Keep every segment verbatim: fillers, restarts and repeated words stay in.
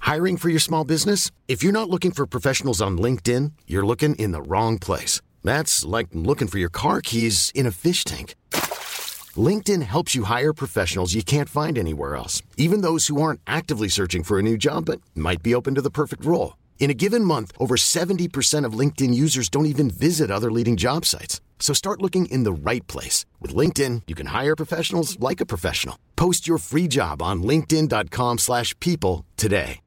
Hiring for your small business? If you're not looking for professionals on LinkedIn, you're looking in the wrong place. That's like looking for your car keys in a fish tank. LinkedIn helps you hire professionals you can't find anywhere else, even those who aren't actively searching for a new job but might be open to the perfect role. In a given month, over seventy percent of LinkedIn users don't even visit other leading job sites. So start looking in the right place. With LinkedIn, you can hire professionals like a professional. Post your free job on linkedin dot com slash people today.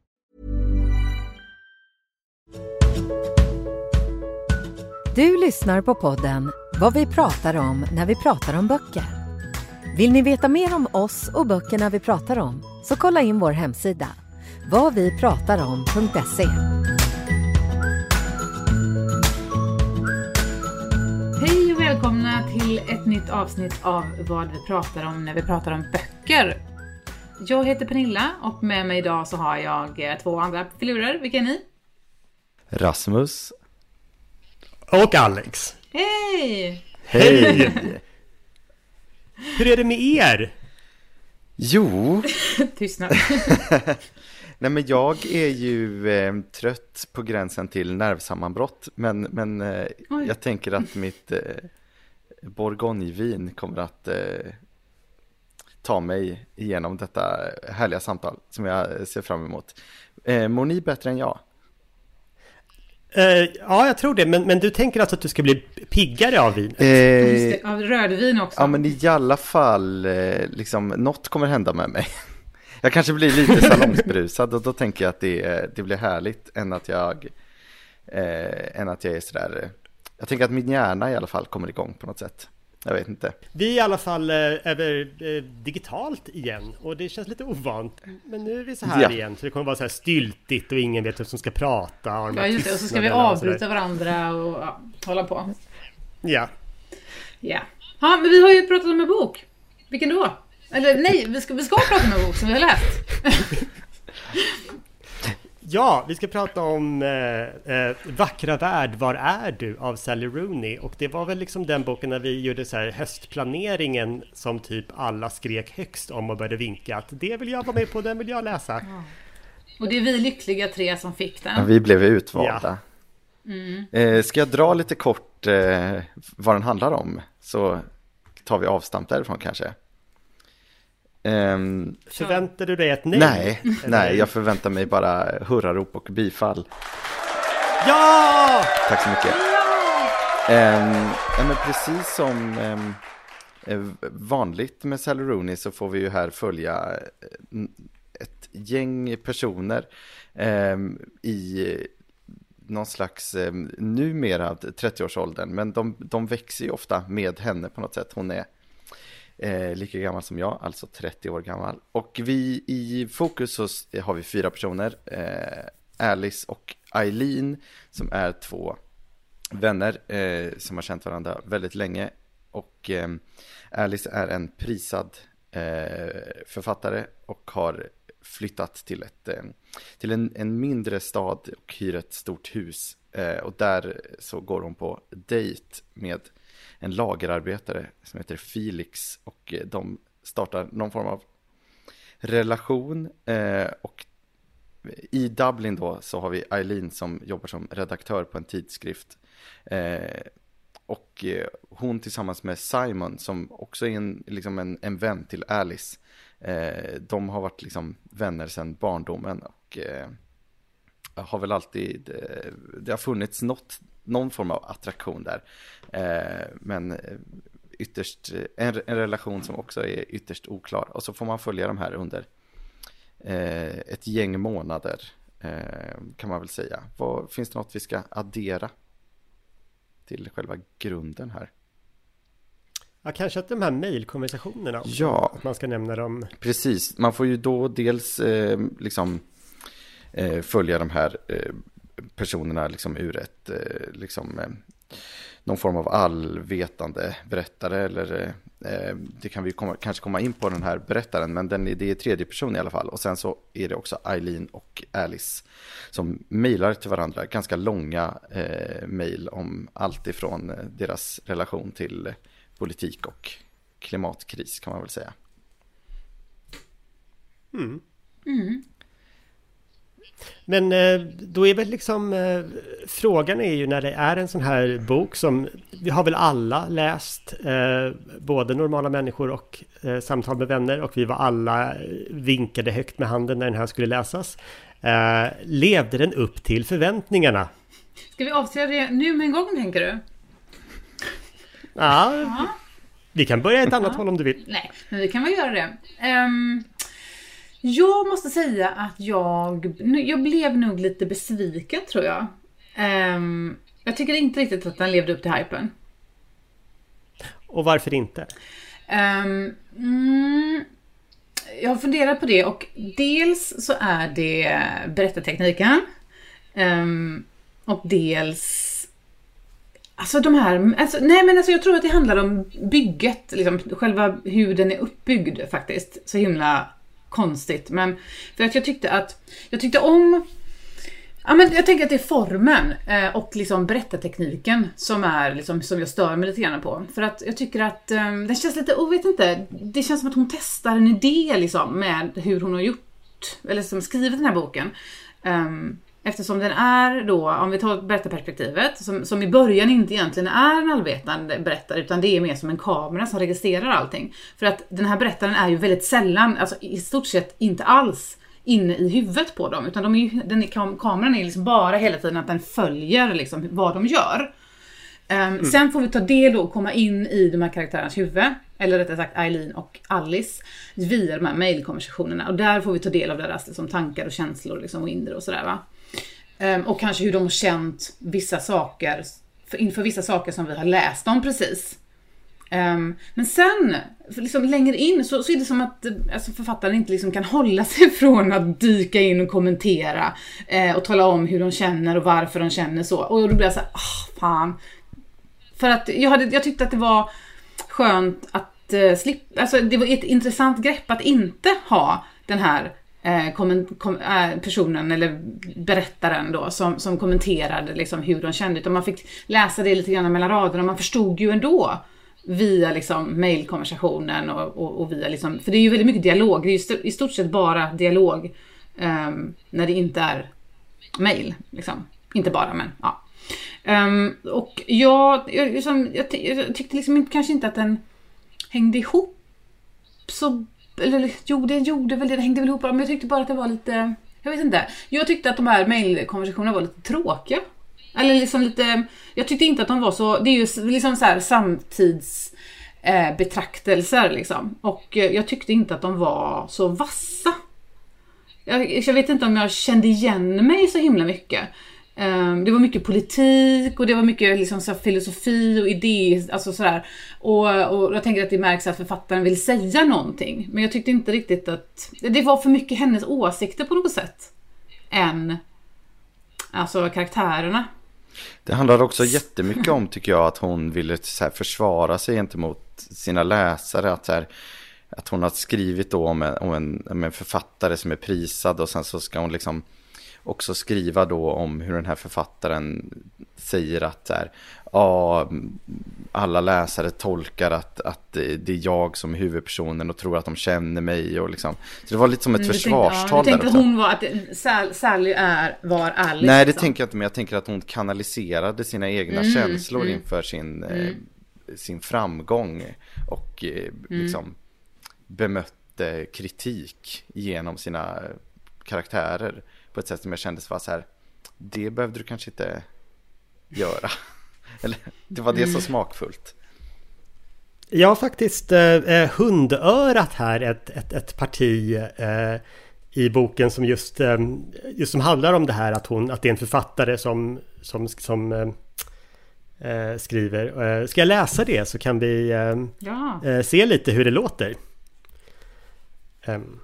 Du lyssnar på podden Vad vi pratar om när vi pratar om böcker. Vill ni veta mer om oss och böckerna vi pratar om, så kolla in vår hemsida vad vi pratar om punkt se. Hej och välkomna till ett nytt avsnitt av Vad vi pratar om när vi pratar om böcker. Jag heter Pernilla och med mig idag så har jag två andra filurer. Vilka är ni? Rasmus. Och Alex. Hej! Hej! Hur är det med er? Jo. Tystnad. Nej, men jag är ju eh, trött på gränsen till nervsammanbrott. Men, men eh, jag tänker att mitt eh, bourgognevin kommer att eh, ta mig igenom detta härliga samtal som jag ser fram emot. Eh, mår ni bättre än jag? Uh, ja, jag tror det. Men, men du tänker alltså att du ska bli piggare av vin? Eh, av rödvin också? Ja, men i alla fall, eh, liksom, något kommer hända med mig. Jag kanske blir lite salongsbrusad och då tänker jag att det, det blir härligt än att jag, eh, än att jag är sådär. Eh, jag tänker att min hjärna i alla fall kommer igång på något sätt. Jag vet inte. Vi är i alla fall eh, över eh, digitalt igen och det känns lite ovant. Men nu är vi så här ja. igen, så det kommer vara så här styltigt och ingen vet vem som ska prata. Och ja, just det. Och så ska vi avbryta varandra och ja, hålla på. Ja. Ja. Ja, men vi har ju pratat om en bok. Vilken då? Eller nej, vi ska, vi ska prata om en bok som vi har läst. Ja, vi ska prata om eh, eh, Vackra värld, var är du? Av Sally Rooney. Och det var väl liksom den boken när vi gjorde så här höstplaneringen som typ alla skrek högst om och började vinka att det vill jag vara med på, den vill jag läsa. Ja. Och det är vi lyckliga tre som fick den. Ja, vi blev utvalda. Ja. Mm. Eh, ska jag dra lite kort eh, vad den handlar om? Så tar vi avstamp därifrån kanske. Um, förväntar du dig ett nej? Nej, nej, jag förväntar mig bara hurrarop och bifall. Ja! Tack så mycket. Ja! Um, ja, men precis som um, vanligt med Sally Rooney så får vi ju här följa ett gäng personer um, i någon slags um, numera trettioårsåldern, men de, de växer ju ofta med henne på något sätt. Hon är Eh, lika gammal som jag, alltså trettio år gammal. Och vi i fokus så har vi fyra personer. eh, Alice och Eileen, som är två vänner eh, som har känt varandra väldigt länge. Och eh, Alice är en prisad eh, författare och har flyttat till, ett, eh, till en, en mindre stad och hyr ett stort hus. eh, Och där så går hon på dejt med en lagerarbetare som heter Felix, och de startar någon form av relation. Eh, och i Dublin då så har vi Eileen som jobbar som redaktör på en tidskrift. Eh, och eh, hon tillsammans med Simon, som också är en, liksom en, en vän till Alice. Eh, de har varit liksom vänner sedan barndomen och eh, har väl alltid, eh, det har funnits något någon form av attraktion där. Eh, men ytterst en, en relation som också är ytterst oklar. Och så får man följa de här under eh, ett gäng månader, eh, kan man väl säga. Vad, finns det något vi ska addera till själva grunden här? Ja, kanske att de här mejlkonversationerna. Ja. Att man ska nämna dem. Precis. Man får ju då dels eh, liksom eh, följa de här eh, personerna liksom ur ett eh, liksom eh, någon form av allvetande berättare, eller eh, det kan vi komma, kanske komma in på den här berättaren, men den, det är tredje person i alla fall. Och sen så är det också Eileen och Alice som mejlar till varandra, ganska långa eh, mejl om allt ifrån eh, deras relation till eh, politik och klimatkris, kan man väl säga. Mm. Mm. Men då är väl liksom frågan är ju när det är en sån här bok som vi har väl alla läst, både Normala människor och Samtal med vänner, och vi var alla vinkade högt med handen när den här skulle läsas. Levde den upp till förväntningarna? Ska vi avslöja det nu med en gång, tänker du? Ja, ja. Vi kan börja ett annat ja. håll om du vill. Nej, men vi kan väl göra det. Um... Jag måste säga att jag, jag blev nog lite besviken, tror jag. Um, jag tycker inte riktigt att den levde upp till hypen. Och varför inte? Um, mm, jag har funderat på det, och dels så är det berättartekniken. Um, och dels... Alltså de här... Alltså, nej men alltså jag tror att det handlar om bygget. Liksom, själva hur den är uppbyggd faktiskt. Så himla... konstigt, men för att jag tyckte att jag tyckte om ja, men jag tänker att det är formen eh, och liksom berättartekniken som är liksom, som jag stör mig lite grann på, för att jag tycker att eh, det känns lite, jag vet inte, det känns som att hon testar en idé liksom med hur hon har gjort eller som skrivit den här boken. Um, Eftersom den är då, om vi tar berättarperspektivet, som, som i början inte egentligen är en allvetande berättare, utan det är mer som en kamera som registrerar allting. För att den här berättaren är ju väldigt sällan, alltså i stort sett inte alls inne i huvudet på dem, utan de är ju, den är, kam- kameran är liksom bara hela tiden att den följer liksom vad de gör. Um, mm. Sen får vi ta del och komma in i de här karaktärernas huvud, eller rättare sagt Eileen och Alice, via de här mejlkonversationerna. Och där får vi ta del av deras liksom, tankar och känslor liksom, och inre och sådär va. Um, och kanske hur de har känt vissa saker för, inför vissa saker som vi har läst om precis. Um, men sen liksom, längre in så, så är det som att alltså, författaren inte liksom, kan hålla sig från att dyka in och kommentera eh, och tala om hur de känner och varför de känner så. Och då blir jag så här, ah, fan. För att jag, hade, jag tyckte att det var skönt att eh, slippa, alltså det var ett intressant grepp att inte ha den här Eh, kom, kom, eh, personen eller berättaren då som, som kommenterade liksom hur de kände, utan man fick läsa det lite grann mellan raderna och man förstod ju ändå via liksom mejlkonversationen och, och, och via liksom, för det är ju väldigt mycket dialog, det är ju st- i stort sett bara dialog eh, när det inte är mejl liksom, inte bara men ja. Um, och jag, jag, liksom, jag, jag tyckte liksom inte, kanske inte att den hängde ihop så. Eller jo, det gjorde väl det, det hängde väl ihop, men jag tyckte bara att det var lite, jag vet inte, jag tyckte att de här mejlkonversationerna var lite tråkiga. Eller liksom lite, jag tyckte inte att de var så, det är ju liksom så här samtids eh, betraktelser liksom. Och eh, jag tyckte inte att de var så vassa. Jag, jag vet inte om jag kände igen mig så himla mycket. Um, det var mycket politik och det var mycket liksom, så filosofi och idé, alltså sådär. Och, och jag tänker att det märks att författaren vill säga någonting. Men jag tyckte inte riktigt att det var för mycket hennes åsikter på något sätt än alltså karaktärerna. Det handlar också jättemycket om, tycker jag, att hon ville så här, försvara sig gentemot sina läsare, att så här, att hon har skrivit då om en, om en, om en författare som är prisad, och sen så ska hon liksom också skriva då om hur den här författaren säger att så här, ja, alla läsare tolkar att, att det är jag som är huvudpersonen och tror att de känner mig och liksom. Så det var lite som ett mm, försvarstal. Du tänkte, ja, du tänkte att hon var att Sally är, var Alice. Nej, det liksom. tänker jag inte, men jag tänker att hon kanaliserade sina egna mm, känslor mm. inför sin, mm. eh, sin framgång och eh, liksom mm. bemötte kritik genom sina karaktärer på ett sätt som jag kände var så här, det behövde du kanske inte göra. Eller det var det så smakfullt. Jag har faktiskt eh, hundörat här ett, ett, ett parti eh, i boken som just, eh, just som handlar om det här att, hon, att det är en författare som, som, som eh, skriver. Eh, ska jag läsa det så kan vi eh, ja. eh, se lite hur det låter. Um.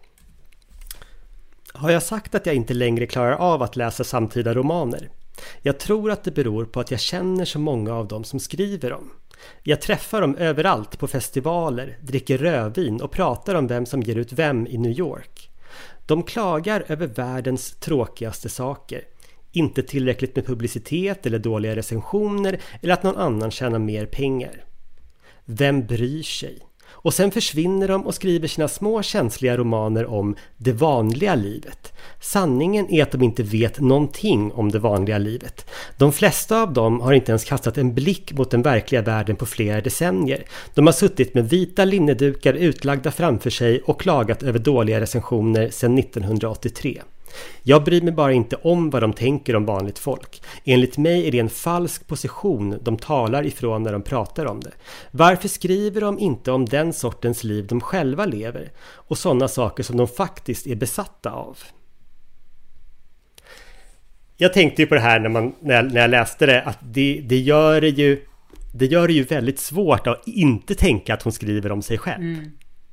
Har jag sagt att jag inte längre klarar av att läsa samtida romaner? Jag tror att det beror på att jag känner så många av dem som skriver dem. Jag träffar dem överallt på festivaler, dricker rödvin och pratar om vem som ger ut vem i New York. De klagar över världens tråkigaste saker. Inte tillräckligt med publicitet eller dåliga recensioner eller att någon annan tjänar mer pengar. Vem bryr sig? Och sen försvinner de och skriver sina små känsliga romaner om det vanliga livet. Sanningen är att de inte vet någonting om det vanliga livet. De flesta av dem har inte ens kastat en blick mot den verkliga världen på flera decennier. De har suttit med vita linnedukar utlagda framför sig och klagat över dåliga recensioner sedan nittonhundraåttiotre. Jag bryr mig bara inte om vad de tänker om vanligt folk. Enligt mig är det en falsk position de talar ifrån när de pratar om det. Varför skriver de inte om den sortens liv de själva lever och sådana saker som de faktiskt är besatta av? Jag tänkte ju på det här när, man, när, jag, när jag läste det, att det, det, gör det, ju, det gör det ju väldigt svårt att inte tänka att hon skriver om sig själv. Mm.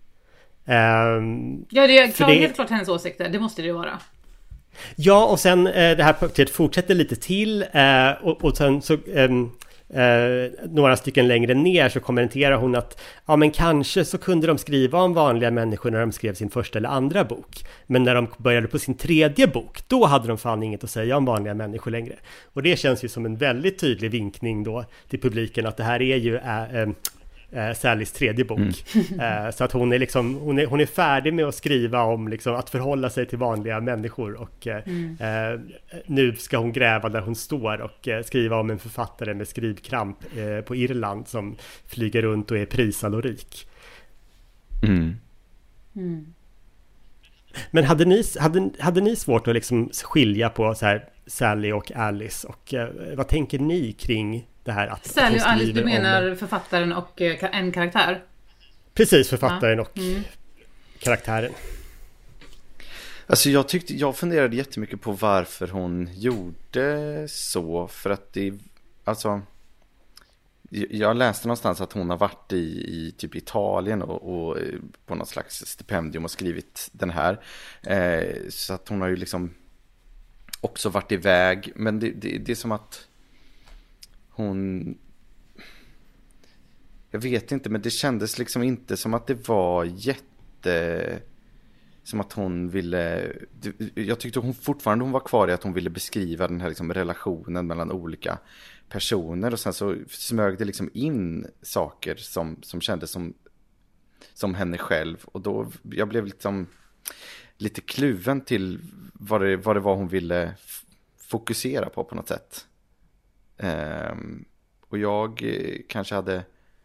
Um, ja, det är klart, det, helt klart hennes åsikter, det måste det ju vara. Ja, och sen eh, det här partiet fortsätter lite till eh, och, och sen så eh, eh, några stycken längre ner så kommenterar hon att ja, men kanske så kunde de skriva om vanliga människor när de skrev sin första eller andra bok, men när de började på sin tredje bok, då hade de fan inget att säga om vanliga människor längre. Och det känns ju som en väldigt tydlig vinkning då till publiken att det här är ju äh, äh, Eh, Sallys tredje bok. Mm. Eh, så att hon är liksom hon är, hon är färdig med att skriva om liksom, att förhålla sig till vanliga människor och eh, mm. eh, nu ska hon gräva där hon står och eh, skriva om en författare med skrivkramp eh, på Irland som flyger runt och är prisad och rik. Mm. Mm. Men hade ni, hade, hade ni svårt att liksom skilja på så här, Sally och Alice och eh, vad tänker ni kring det här att Sally och Alice, du menar om... författaren och en karaktär? Precis, författaren ja. och mm. karaktären. Alltså jag tyckte, jag funderade jättemycket på varför hon gjorde så, för att det, alltså jag läste någonstans att hon har varit i, i typ Italien och, och på något slags stipendium och skrivit den här, eh, så att hon har ju liksom också varit iväg, men det, det, det är som att hon, jag vet inte, men det kändes liksom inte som att det var jätte, som att hon ville, jag tyckte hon fortfarande hon var kvar i att hon ville beskriva den här liksom relationen mellan olika personer, och sen så smög det liksom in saker som, som kändes som, som henne själv, och då jag blev liksom lite kluven till vad det, vad det var hon ville f- fokusera på på något sätt. Um, och jag eh, kanske hade,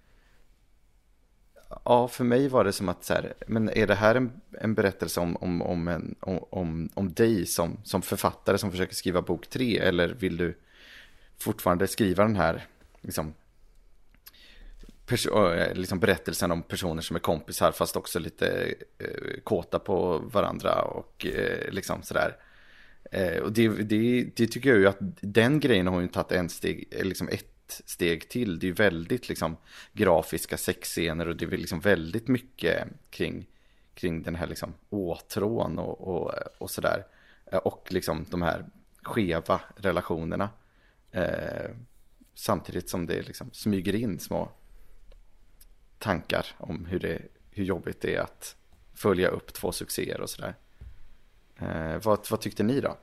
ja, för mig var det som att så här, men är det här en, en berättelse om, om, om, en, om, om dig som, som författare som försöker skriva bok tre, eller vill du fortfarande skriva den här liksom, perso- liksom berättelsen om personer som är kompisar fast också lite eh, kåta på varandra och eh, liksom sådär. Eh, och det, det, det tycker jag ju att den grejen har ju tagit en steg, liksom ett steg till. Det är ju väldigt liksom grafiska sexscener och det är liksom väldigt mycket kring, kring den här liksom åtrån och, och, och sådär. Eh, och liksom de här skeva relationerna. Eh, samtidigt som det liksom smyger in små tankar om hur, det, hur jobbigt det är att följa upp två succéer och sådär. Eh, vad, vad tyckte ni då?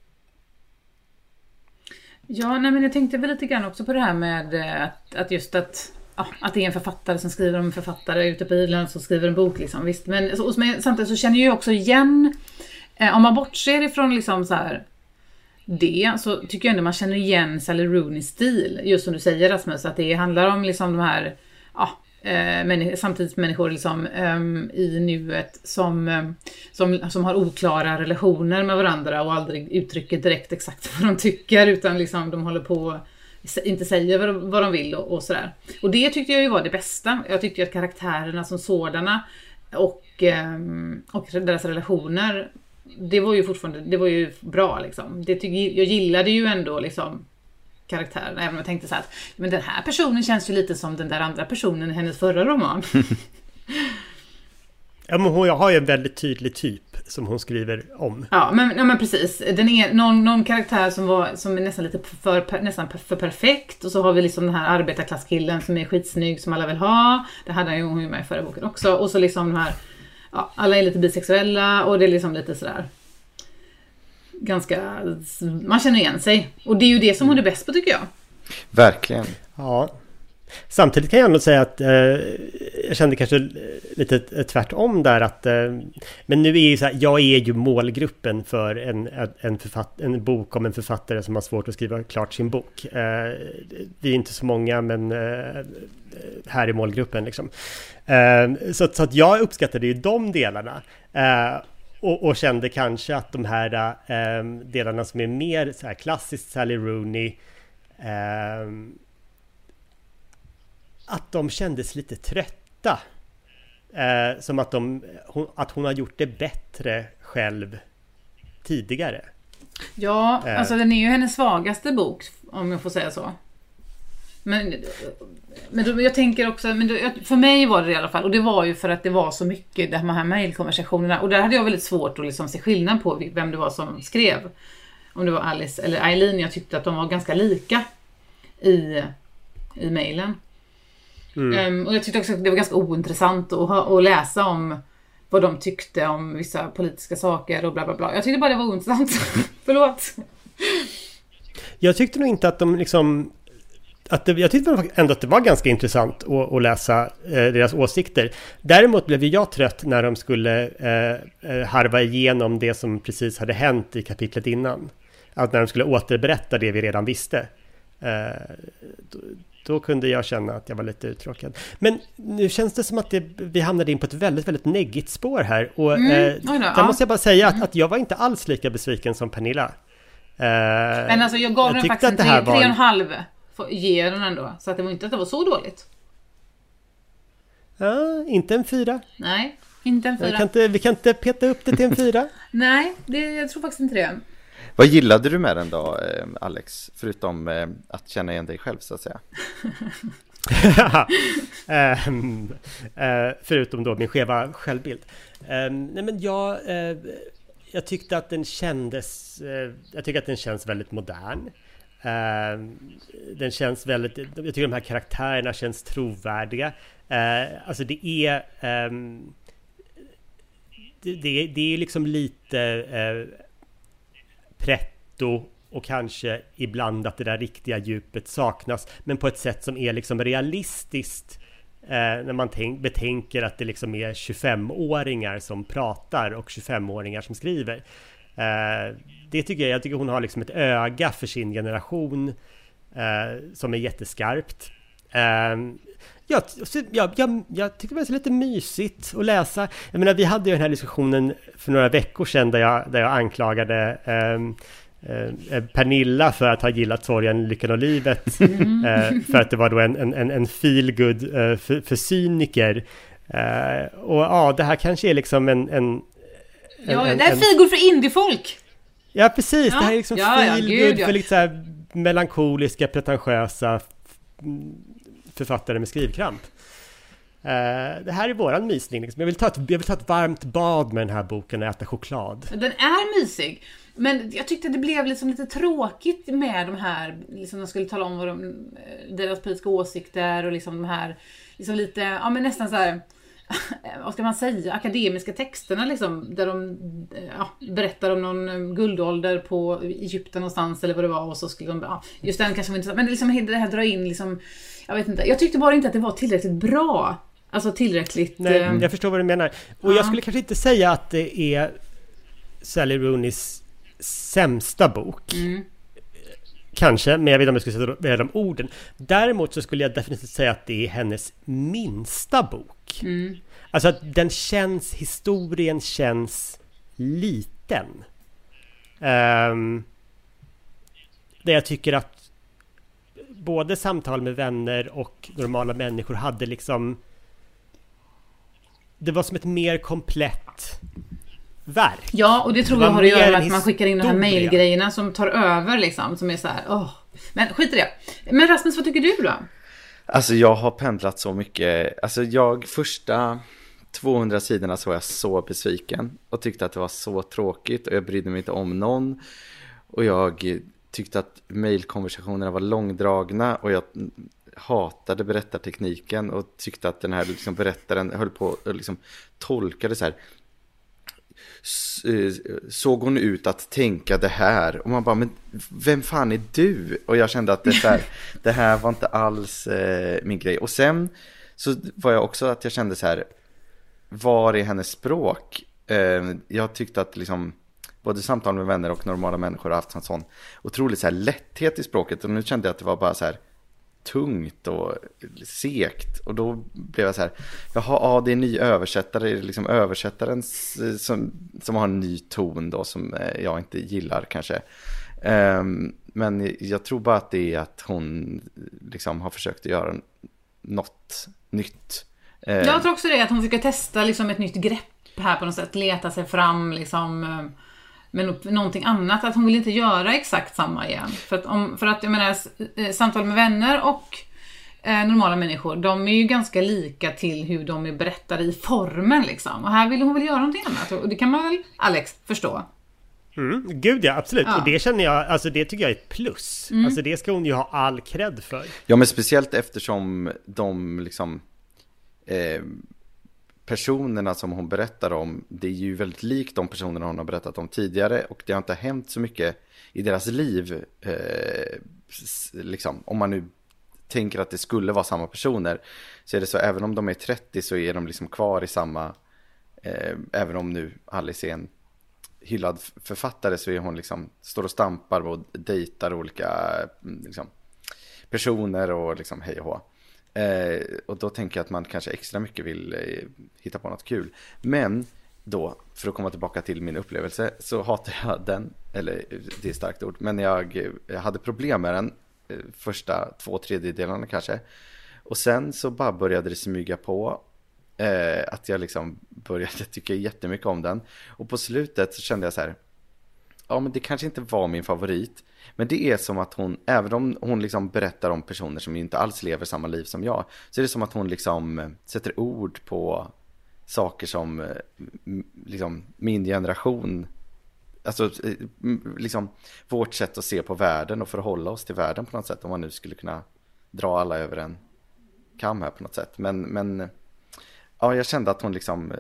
Ja, nej, men jag tänkte väl lite grann också på det här med att, att just att, ja, att det är en författare som skriver om en författare ute på Irland som skriver en bok liksom, visst. Men så, samtidigt så känner jag också igen, eh, om man bortser ifrån liksom så här det, så tycker jag ändå man känner igen Sally Rooney stil, just som du säger Rasmus, att det handlar om liksom de här, ja, Eh, men, samtidigt människor liksom, eh, i nuet som, eh, som, som har oklara relationer med varandra och aldrig uttrycker direkt exakt vad de tycker, utan liksom de håller på inte säger vad, vad de vill och, och sådär. Och det tyckte jag ju var det bästa. Jag tyckte att karaktärerna som sådana och, eh, och deras relationer, det var ju fortfarande, det var ju bra liksom. Det tyck, jag gillade ju ändå liksom karaktären, även om jag tänkte så här att men den här personen känns ju lite som den där andra personen i hennes förra roman. Ja, men hon har ju en väldigt tydlig typ som hon skriver om. Ja, men, ja, men precis. Den är någon, någon karaktär som, var, som är nästan lite för, nästan för perfekt, och så har vi liksom den här arbetarklasskillen som är skitsnygg som alla vill ha. Det hade hon ju med i förra boken också. Och så liksom de här, ja, alla är lite bisexuella och det är liksom lite sådär ganska, man känner igen sig. Och det är ju det som hon är bäst på, tycker jag. Verkligen. Ja. Samtidigt kan jag ändå säga att eh, jag kände kanske lite tvärtom där att eh, men nu är ju så här, jag är ju målgruppen för en, en, författ, en bok om en författare som har svårt att skriva klart sin bok. Eh, vi är inte så många, men eh, här är målgruppen liksom. Eh, så, så att jag uppskattade ju de delarna. Eh, och, och kände kanske att de här eh, delarna som är mer så här klassiskt Sally Rooney, eh, att de kändes lite trötta. Eh, som att, de, hon, att hon har gjort det bättre själv tidigare. Ja, eh. alltså den är ju hennes svagaste bok, om jag får säga så. Men, men då, jag tänker också, men då, för mig var det i alla fall, och det var ju för att det var så mycket, de här mejlkonversationerna, och där hade jag väldigt svårt att liksom se skillnad på vem det var som skrev. Om det var Alice eller Eileen, jag tyckte att de var ganska lika i, i mejlen. Mm. Um, och jag tyckte också att det var ganska ointressant att, att läsa om vad de tyckte om vissa politiska saker och bla bla bla. Jag tyckte bara det var ointressant. Förlåt. Jag tyckte nog inte att de liksom att det, jag tyckte ändå att det var ganska intressant att, att läsa eh, deras åsikter. Däremot blev jag trött när de skulle eh, harva igenom det som precis hade hänt i kapitlet innan. Att när de skulle återberätta det vi redan visste. Eh, då, Då kunde jag känna att jag var lite uttråkad. Men nu känns det som att det, vi hamnade in på ett väldigt, väldigt neggigt spår här. Och mm. eh, där ja. måste jag bara säga att, mm. att jag var inte alls lika besviken som Pernilla. Eh, Men alltså jag gav jag den faktiskt en tre, var... tre och en halv. Ge den ändå. Så att det var inte att det var så dåligt. Ja, inte en fyra. Nej, inte en fyra. Vi kan inte, vi kan inte peta upp det till en fyra. Nej, det, jag tror faktiskt inte det. Vad gillade du med den då, Alex? Förutom att känna igen dig själv, så att säga. um, uh, förutom då min skeva självbild. Um, nej men jag, uh, jag tyckte att den kändes, uh, jag tycker att den känns väldigt modern. Uh, den känns väldigt, jag tycker de här karaktärerna känns trovärdiga. Uh, alltså det är, um, det, det, det är liksom lite... Uh, pretto och kanske ibland att det där riktiga djupet saknas, men på ett sätt som är liksom realistiskt eh, när man tänk, betänker att det liksom är tjugofemåringar som pratar och tjugofemåringar som skriver. Eh, det tycker jag, jag tycker hon har liksom ett öga för sin generation eh, som är jätteskarpt. Eh, Jag, jag, jag, jag tycker det var lite mysigt att läsa. Jag menar, vi hade ju den här diskussionen för några veckor sedan där jag, där jag anklagade eh, eh, Pernilla för att ha gillat Sorgen, lyckan och livet. Mm. Eh, för att det var då en, en, en feel good eh, för, för cyniker. Eh, och ja, det här kanske är liksom en... en ja, en, det här är feel good för indiefolk. Ja, precis. Ja. Det här är liksom ja, feel ja, good ja. för lite så här melankoliska, pretentiösa författare med skrivkramp. Uh, det här är våran mysning. Liksom. Jag, vill ta ett, jag vill ta ett varmt bad med den här boken och äta choklad. Den är mysig. Men jag tyckte att det blev liksom lite tråkigt med de här, liksom de skulle tala om vad de, deras politiska åsikter och liksom de här, liksom lite, ja men nästan så här, vad ska man säga, akademiska texterna liksom, där de ja, berättar om någon guldålder på Egypten någonstans eller vad det var, och så skulle de, ja, just den kanske var inte så, men liksom det här drar in liksom, jag vet inte, jag tyckte bara inte att det var tillräckligt bra, alltså tillräckligt. Nej, eh... jag förstår vad du menar, och ja. Jag skulle kanske inte säga att det är Sally Rooneys sämsta bok. Mm. Kanske, men jag vet inte om jag skulle säga de orden. Däremot så skulle jag definitivt säga att det är hennes minsta bok. Mm. Alltså att den känns, historien känns liten. Um, där jag tycker att både samtal med vänner och normala människor hade liksom, det var som ett mer komplett verk. Ja, och det tror jag har att göra med att man skickar in de här mejlgrejerna som tar över liksom, som är så här, åh. Men skit i det. Men Rasmus, vad tycker du då? Alltså jag har pendlat så mycket. Alltså jag, första tvåhundra sidorna så var jag så besviken och tyckte att det var så tråkigt och jag brydde mig inte om någon. Och jag tyckte att mejlkonversationerna var långdragna och jag hatade berättartekniken och tyckte att den här liksom berättaren höll på och liksom tolkade så här. såg hon ut att tänka det här? Och man bara, men vem fan är du? Och jag kände att det, här, det här var inte alls eh, min grej. Och sen så var jag också att jag kände så här, var är hennes språk? Eh, jag tyckte att liksom både Samtal med vänner och Normala människor har haft en sån otroligt så här lätthet i språket. Och nu kände jag att det var bara så här tungt och segt. Och då blev jag så här, jaha, ja, det är en ny översättare. Det är liksom översättaren som, som har en ny ton då, som jag inte gillar kanske. Um, men jag tror bara att det är att hon liksom har försökt att göra något nytt. Uh, jag tror också det, att hon försöker testa liksom ett nytt grepp här på något sätt. Leta sig fram liksom... Men någonting annat, att hon vill inte göra exakt samma igen. För att, om, för att jag menar, Samtal med vänner och eh, Normala människor, de är ju ganska lika till hur de är berättade i formen liksom. Och här vill hon väl göra någonting annat. Och det kan man väl, Alex, förstå. Mm, gud ja, absolut. Ja. Och det känner jag, alltså det tycker jag är ett plus. Mm. Alltså det ska hon ju ha all cred för. Ja, men speciellt eftersom de liksom... Eh, personerna som hon berättar om, det är ju väldigt likt de personerna hon har berättat om tidigare, och det har inte hänt så mycket i deras liv eh, liksom, om man nu tänker att det skulle vara samma personer, så är det så, även om de är trettio så är de liksom kvar i samma eh, även om nu Alice är en hyllad författare, så är hon liksom, står och stampar och dejtar olika liksom, personer och liksom hej och hå. Eh, och då tänker jag att man kanske extra mycket vill eh, hitta på något kul. Men då, för att komma tillbaka till min upplevelse, så hatar jag den, eller det är starkt ord, men jag, jag hade problem med den eh, första två tredjedelarna kanske. Och sen så bara började det smyga på eh, att jag liksom började tycka jättemycket om den. Och på slutet så kände jag så här, ja men det kanske inte var min favorit. Men det är som att hon, även om hon liksom berättar om personer som inte alls lever samma liv som jag, så är det som att hon liksom sätter ord på saker som liksom min generation, alltså liksom vårt sätt att se på världen och förhålla oss till världen på något sätt, om man nu skulle kunna dra alla över en kam här på något sätt. Men, men ja, jag kände att hon liksom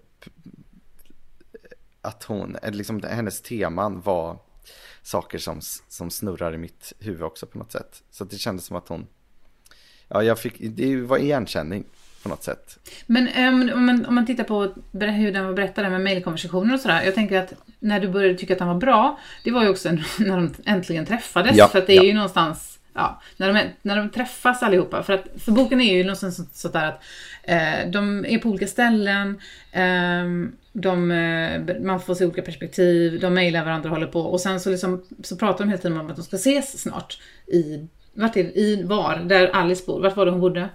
att hon, liksom hennes teman var saker som, som snurrar i mitt huvud också på något sätt. Så det kändes som att hon, ja, jag fick, det var igenkänning på något sätt. Men um, om, man, om man tittar på hur den var berättad med mejlkonversationer och sådär, jag tänker att när du började tycka att den var bra, det var ju också när de äntligen träffades, ja, för att det är ja. ju någonstans, ja, när de, när de träffas allihopa, för att för boken är ju någonstans sådär att eh, de är på olika ställen, eh, de, man får se olika perspektiv, de mejlar varandra och håller på, och sen så, liksom, så pratar de hela tiden om att de ska ses snart i, vart är, i var, där Alice bor. Vart var det hon bodde?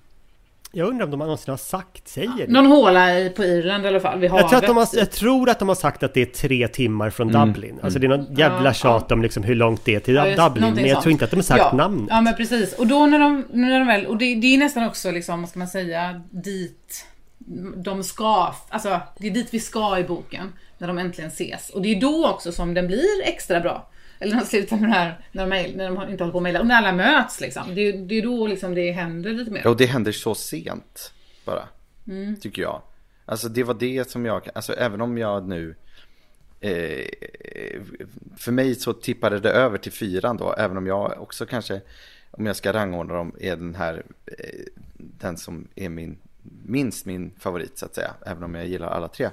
Jag undrar om de någonsin har sagt, säger det. Någon håla i, på Irland i alla fall, vid jag, tror att de har, jag tror att de har sagt att det är tre timmar från mm. Dublin. Alltså det är någon jävla ja, tjat ja. om liksom hur långt det är till ja, just, Dublin, men jag sånt. tror inte att de har sagt ja. namnet. Ja, men precis. Och då när de, när de väl, och det, det är nästan också liksom, vad ska man säga, dit de ska, alltså det är dit vi ska i boken, när de äntligen ses. Och det är då också som den blir extra bra. Eller när de slutar med det här, när de, när de inte håller på att mejla. Och när alla möts liksom. Det, det är då liksom det händer lite mer. Och det händer så sent bara, mm. tycker jag. Alltså det var det som jag, alltså även om jag nu eh, för mig så tippade det över till fyran då, även om jag också kanske, om jag ska rangordna dem, är den här eh, den som är min minst min favorit så att säga, även om jag gillar alla tre,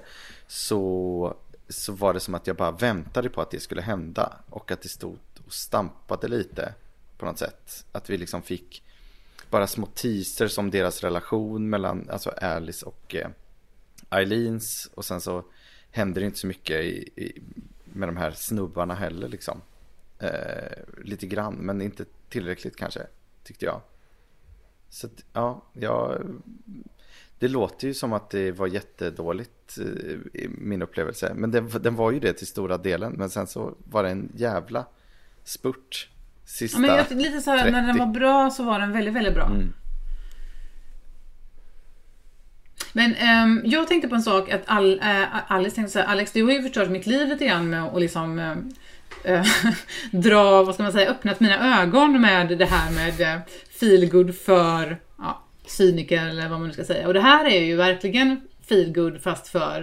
så så var det som att jag bara väntade på att det skulle hända, och att det stod och stampade lite på något sätt, att vi liksom fick bara små teaser som deras relation mellan, alltså Alice och eh, Eileens, och sen så hände det inte så mycket i, i, med de här snubbarna heller liksom, eh, lite grann, men inte tillräckligt kanske, tyckte jag. Så att, ja, jag det låter ju som att det var jättedåligt i min upplevelse. Men det, den var ju det till stora delen. Men sen så var det en jävla spurt sista ja, men jag, lite så här, trettio. När den var bra så var den väldigt, väldigt bra. Mm. Men um, jag tänkte på en sak att all, uh, Alice tänkte så här, Alex, du har ju förstört mitt liv lite grann med att liksom uh, dra, vad ska man säga, öppnat mina ögon med det här med uh, feelgood för ja, cyniker eller vad man nu ska säga. Och det här är ju verkligen feelgood fast för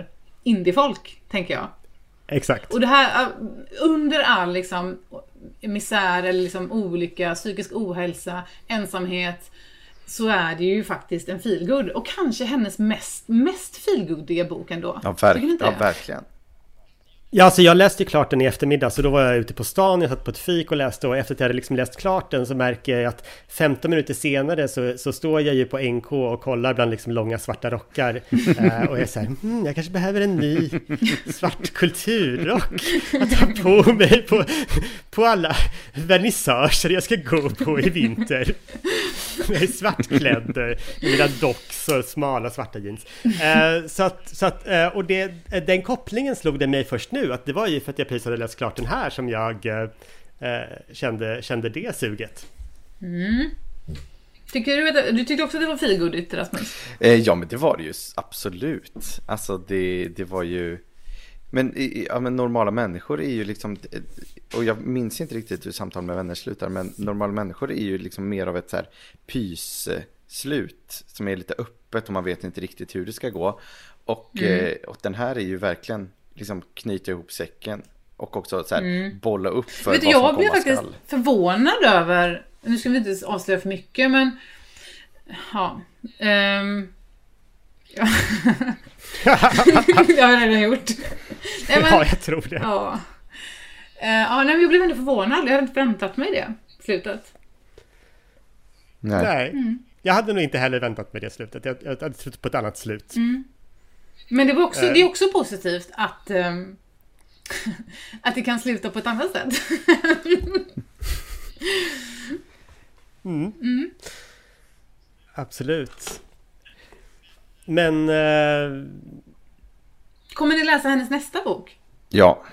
indiefolk, tänker jag. Exakt. Och det här, under all liksom misär eller liksom olycka, psykisk ohälsa, ensamhet, så är det ju faktiskt en feelgood. Och kanske hennes mest, mest feelgoodiga bok ändå. Ja, verk- ja verkligen. Ja, alltså jag läste ju klart den i eftermiddag, så då var jag ute på stan, jag satt på ett fik och läste, och efter att jag hade liksom läst klart den så märker jag att femton minuter senare så, så står jag ju på N K och kollar bland liksom långa svarta rockar eh, och jag är så här, hmm, jag kanske behöver en ny svart kulturrock att ha på mig på, på alla vernissager jag ska gå på i vinter. Jag är svartklädd i mina docks och smala svarta jeans. Eh, så att, så att, eh, och det, den kopplingen slog det mig först nu, att det var ju för att jag precis hade läst klart den här som jag eh, kände, kände det suget. Mm. Tycker du, att, du tyckte också att det var feelgoodigt, Rasmus? Eh, ja, men det var det ju absolut. Alltså det, det var ju... Men, ja, men normala människor är ju liksom... Och jag minns inte riktigt hur Samtal med vänner slutar, men normala människor är ju liksom mer av ett så här pys-slut som är lite öppet och man vet inte riktigt hur det ska gå. Och, mm. eh, och den här är ju verkligen liksom knyta ihop säcken och också så här mm. bolla upp för vet vad du, som jag blev komma faktiskt skall. Förvånad över, nu ska vi inte avslöja för mycket, men ja, um, ja. det har jag redan gjort. Nej, men, ja, jag tror det. Ja, uh, ja nej, men jag blev ändå förvånad. Jag hade inte väntat mig det slutet. Nej, nej. Mm. Jag hade nog inte heller väntat mig det slutet. Jag, jag hade trott på ett annat slut. Mm. Men det var också, uh. det är också positivt att um, att det kan sluta på ett annat sätt. mm. Mm. Absolut. Men uh... kommer ni läsa hennes nästa bok? Ja.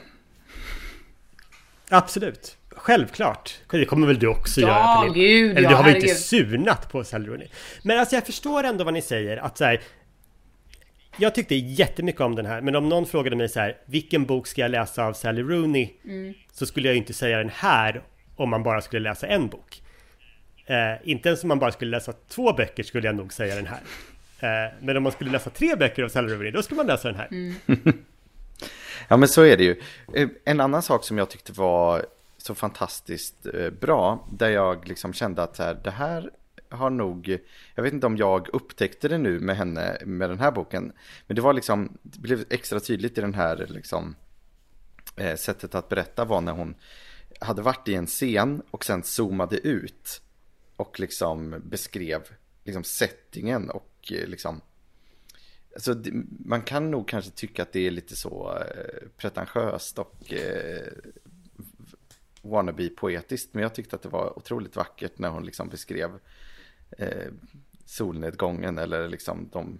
Absolut. Självklart. Det kommer väl du också ja, göra. Ja, gud. Eller ja, du har väl herregud. inte surnat på Sally Rooney. Men alltså jag förstår ändå vad ni säger. Att så här, jag tyckte jättemycket om den här. Men om någon frågade mig så här, vilken bok ska jag läsa av Sally Rooney? Mm. Så skulle jag inte säga den här om man bara skulle läsa en bok. Eh, inte ens om man bara skulle läsa två böcker skulle jag nog säga den här. Eh, men om man skulle läsa tre böcker av Sally Rooney, då skulle man läsa den här. Mm. Ja, men så är det ju. En annan sak som jag tyckte var så fantastiskt bra, där jag liksom kände att så här, det här har nog, jag vet inte om jag upptäckte det nu med henne, med den här boken, men det var liksom, det blev extra tydligt i den här liksom eh, sättet att berätta var när hon hade varit i en scen och sen zoomade ut och liksom beskrev liksom settingen och eh, liksom alltså, det, man kan nog kanske tycka att det är lite så eh, pretentiöst och eh, wannabe-poetiskt, men jag tyckte att det var otroligt vackert när hon liksom beskrev eh, solnedgången eller liksom de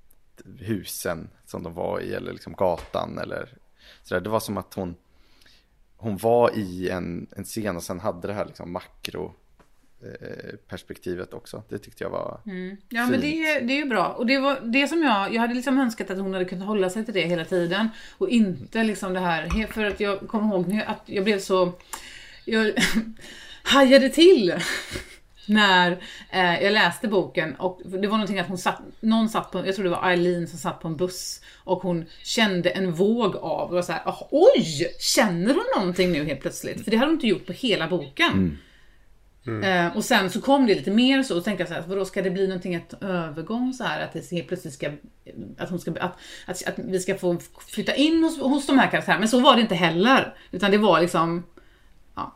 husen som de var i eller liksom gatan eller sådär. Det var som att hon hon var i en, en scen och sen hade det här liksom makro perspektivet också. Det tyckte jag var mm. Ja, fint. Men det, det är ju bra. Och det var det som jag jag hade liksom önskat att hon hade kunnat hålla sig till det hela tiden och inte liksom det här, för att jag kommer ihåg att jag blev så jag hajade till när eh, jag läste boken och det var någonting att hon satt, någon satt på, jag tror det var Eileen som satt på en buss och hon kände en våg av och var så här, oh, oj, känner hon någonting nu helt plötsligt? För det hade hon inte gjort på hela boken. Mm. Mm. Uh, och sen så kom det lite mer så och tänkte jag så här, vadå, ska det bli någonting, ett övergång så här, att det helt plötsligt ska att hon ska att, att, att vi ska få flytta in hos, hos de här karaktärerna, men så var det inte heller, utan det var liksom ja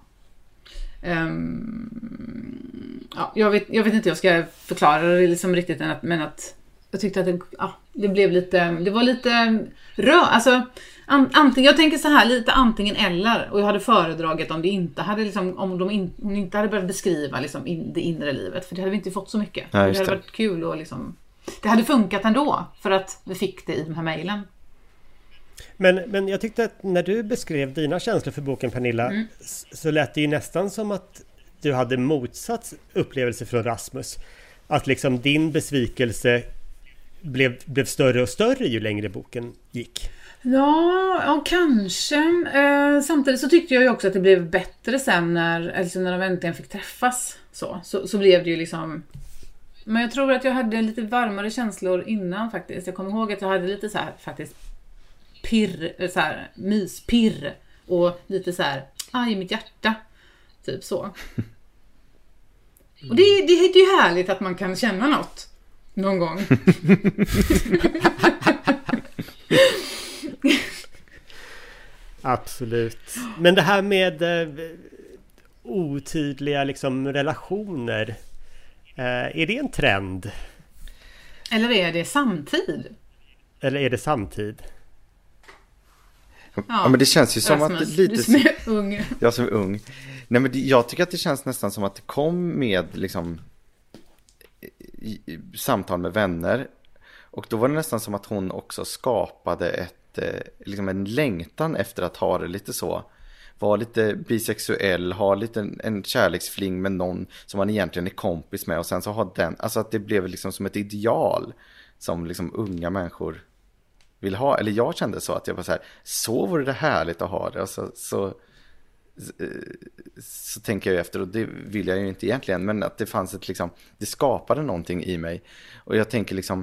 um, ja, jag vet jag vet inte hur jag ska förklara det liksom riktigt, men att jag tyckte att det, ja, det blev lite, det var lite rö, alltså antingen, jag tänker så här, lite antingen eller, och jag hade föredragit om det inte hade liksom, om de in, hon inte hade börjat beskriva liksom in, det inre livet, för det hade vi inte fått så mycket. Ja, det hade varit kul och liksom, det hade funkat ändå för att vi fick det i de här mejlen. Men, men jag tyckte att när du beskrev dina känslor för boken, Pernilla, mm. så lät det ju nästan som att du hade motsatt upplevelse från Rasmus. Att liksom din besvikelse blev, blev större och större ju längre boken gick. Ja, ja kanske. Eh, samtidigt så tyckte jag ju också att det blev bättre sen när, alltså när de äntligen fick träffas. Så, så, så blev det ju liksom... Men jag tror att jag hade lite varmare känslor innan faktiskt. Jag kommer ihåg att jag hade lite så här faktiskt pirr, så här, myspirr och lite så här, aj, mitt hjärta. Typ så. Och det, det är ju härligt att man kan känna något någon gång. Absolut. Men det här med eh, otydliga liksom, relationer, eh, är det en trend? Eller är det samtid? Eller är det samtid? Ja, ja men det känns ju som Rasmus, att lite... du som är ung. Jag som är ung. Nej, men det, jag tycker att det känns nästan som att det kom med liksom i, i, samtal med vänner. Och då var det nästan som att hon också skapade ett, eh, liksom en längtan efter att ha det lite så. Vara lite bisexuell, ha lite en, en kärleksfling med någon som man egentligen är kompis med. Och sen så ha den, alltså att det blev liksom som ett ideal som liksom unga människor vill ha. Eller jag kände så att jag var så här, så vore det härligt att ha det. Och så, så, så, så tänker jag efter, och det vill jag ju inte egentligen. Men att det fanns ett liksom, det skapade någonting i mig. Och jag tänker liksom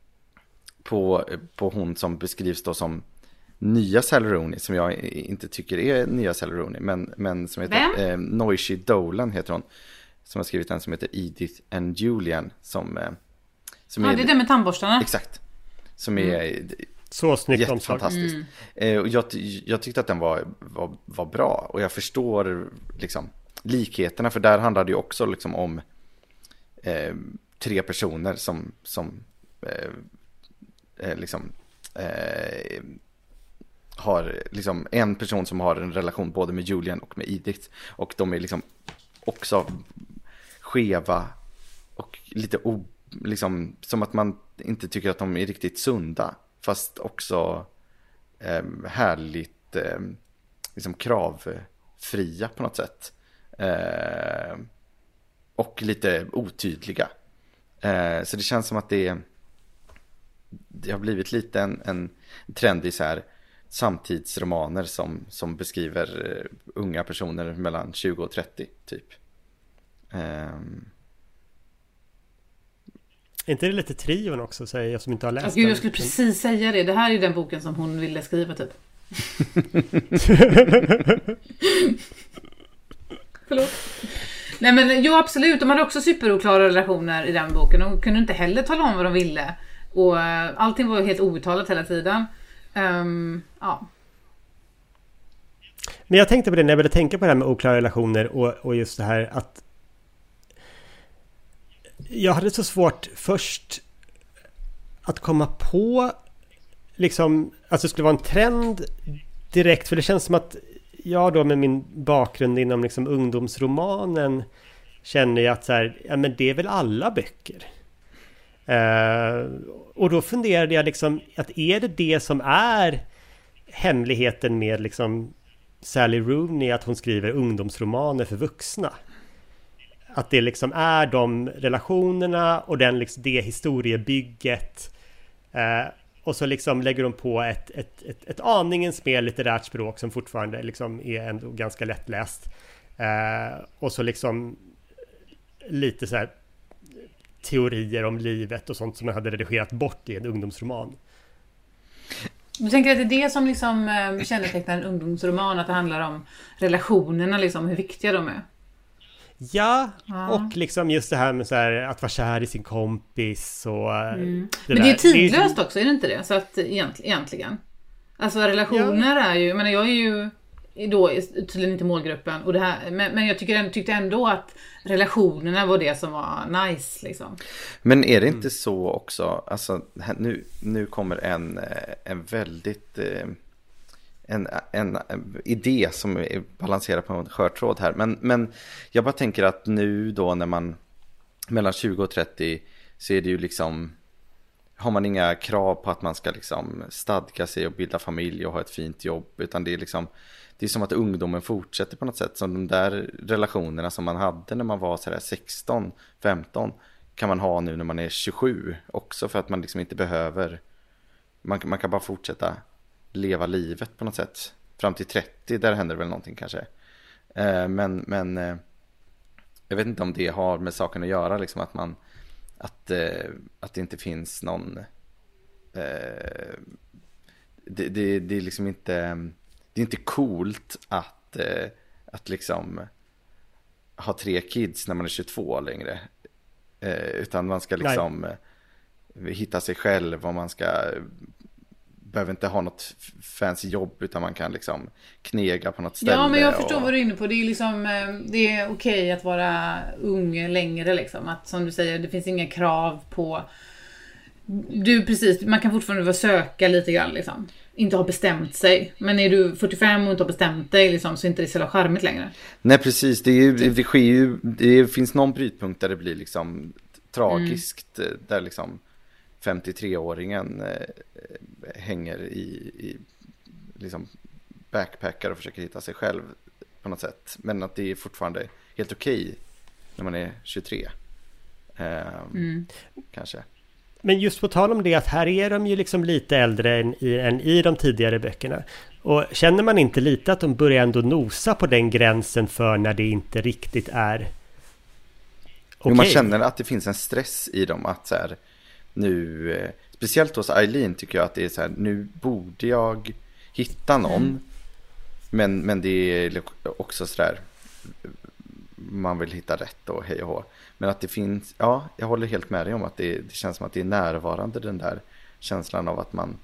på, på hon som beskrivs då som nya Sally Rooney, som jag inte tycker är nya Sally Rooney, men, men som heter eh, Noishy Dolan heter hon, som har skrivit en som heter Edith and Julian som, eh, som ja, är, det är det med tandborstarna. Exakt. Som är mm. så snyggt jättefantastiskt. Mm. Eh, och jag, jag tyckte att den var, var, var bra, och jag förstår liksom likheterna, för där handlade det ju också liksom om eh, tre personer som, som eh, eh, liksom eh, har liksom en person som har en relation både med Julian och med Edith, och de är liksom också skeva och lite o, liksom som att man inte tycker att de är riktigt sunda, fast också eh, härligt eh, liksom kravfria på något sätt, eh, och lite otydliga, eh, så det känns som att det, det har blivit lite en, en trend i så här samtidsromaner som, som beskriver uh, unga personer mellan tjugo och trettio typ. Um... Är inte det lite trion också, säger jag som inte har läst alltså, den? Jag skulle precis säga det. Det här är ju den boken som hon ville skriva typ. Förlåt. Nej men jo absolut, de hade också superoklara relationer i den boken. De kunde inte heller tala om vad de ville. Och uh, allting var helt outtalat hela tiden. Um, ja. Men jag tänkte på det när jag började tänka på det här med oklara relationer och, och just det här att jag hade så svårt först att komma på liksom, alltså det skulle vara en trend direkt, för det känns som att jag då med min bakgrund inom liksom ungdomsromanen känner jag att så här, ja men det är väl alla böcker. Uh, och då funderade jag liksom att är det det som är hemligheten med liksom Sally Rooney, att hon skriver ungdomsromaner för vuxna, att det liksom är de relationerna och den liksom det historiebygget, uh, och så liksom lägger de på ett, ett, ett, ett aningens mer litterärt språk som fortfarande liksom är ändå ganska lättläst, uh, och så liksom lite så här teorier om livet och sånt som man hade redigerat bort i en ungdomsroman. Du tänker att det är det som liksom kännetecknar en ungdomsroman, att det handlar om relationerna, liksom hur viktiga de är? Ja, ja. Och liksom just det här med så här, att vara kär i sin kompis och mm. det men det är där. tidlöst det är... också, är det inte det? Så att egentligen alltså relationer ja. är ju, men jag är ju då tydligen inte målgruppen och det här, men, men jag tycker, tyckte ändå att relationerna var det som var nice liksom. Men är det inte mm. så också, alltså nu, nu kommer en, en väldigt en, en, en idé som är balanserad på en skörtråd här, men, men jag bara tänker att nu då när man mellan tjugo och trettio så är det ju liksom, har man inga krav på att man ska liksom stadga sig och bilda familj och ha ett fint jobb, utan det är liksom, det är som att ungdomen fortsätter på något sätt. Som de där relationerna som man hade när man var så här sexton, femton kan man ha nu när man är tjugosju också, för att man liksom inte behöver, man, man kan bara fortsätta leva livet på något sätt fram till trettio, där händer väl någonting kanske. Eh, men men eh, jag vet inte om det har med saken att göra liksom, att man att, eh, att det inte finns någon eh, det, det, det är liksom inte, det är inte coolt att, eh, att liksom ha tre kids när man är tjugotvå längre. Eh, utan man ska liksom eh, hitta sig själv och man ska behöver inte ha något fancy jobb utan man kan liksom knega på något ställe. Ja, men jag förstår och... vad du är inne på. Det är liksom det är okej att vara ung längre liksom. Att som du säger, det finns inga krav på du precis, man kan fortfarande vara söka lite grann liksom. Inte ha bestämt sig. Men är du fyrtiofem och inte har bestämt dig liksom, så är inte det så charmigt längre. Nej, precis. Det, är ju, det sker ju, det finns någon brytpunkt där det blir liksom tragiskt. Mm. Där liksom femtiotre-åringen eh, hänger i, i liksom backpackar och försöker hitta sig själv på något sätt. Men att det är fortfarande helt okej när man är tjugotre. Eh, mm. Kanske. Men just på tal om det, att här är de ju liksom lite äldre än i, än i de tidigare böckerna. Och känner man inte lite att de börjar ändå nosa på den gränsen för när det inte riktigt är okej? Man känner att det finns en stress i dem att så här, nu, eh, speciellt hos Eileen tycker jag att det är så här, nu borde jag hitta någon. Mm. Men, men det är också så där, man vill hitta rätt och hej och hå. Men att det finns, ja, jag håller helt med dig om att det, det känns som att det är närvarande, den där känslan av att man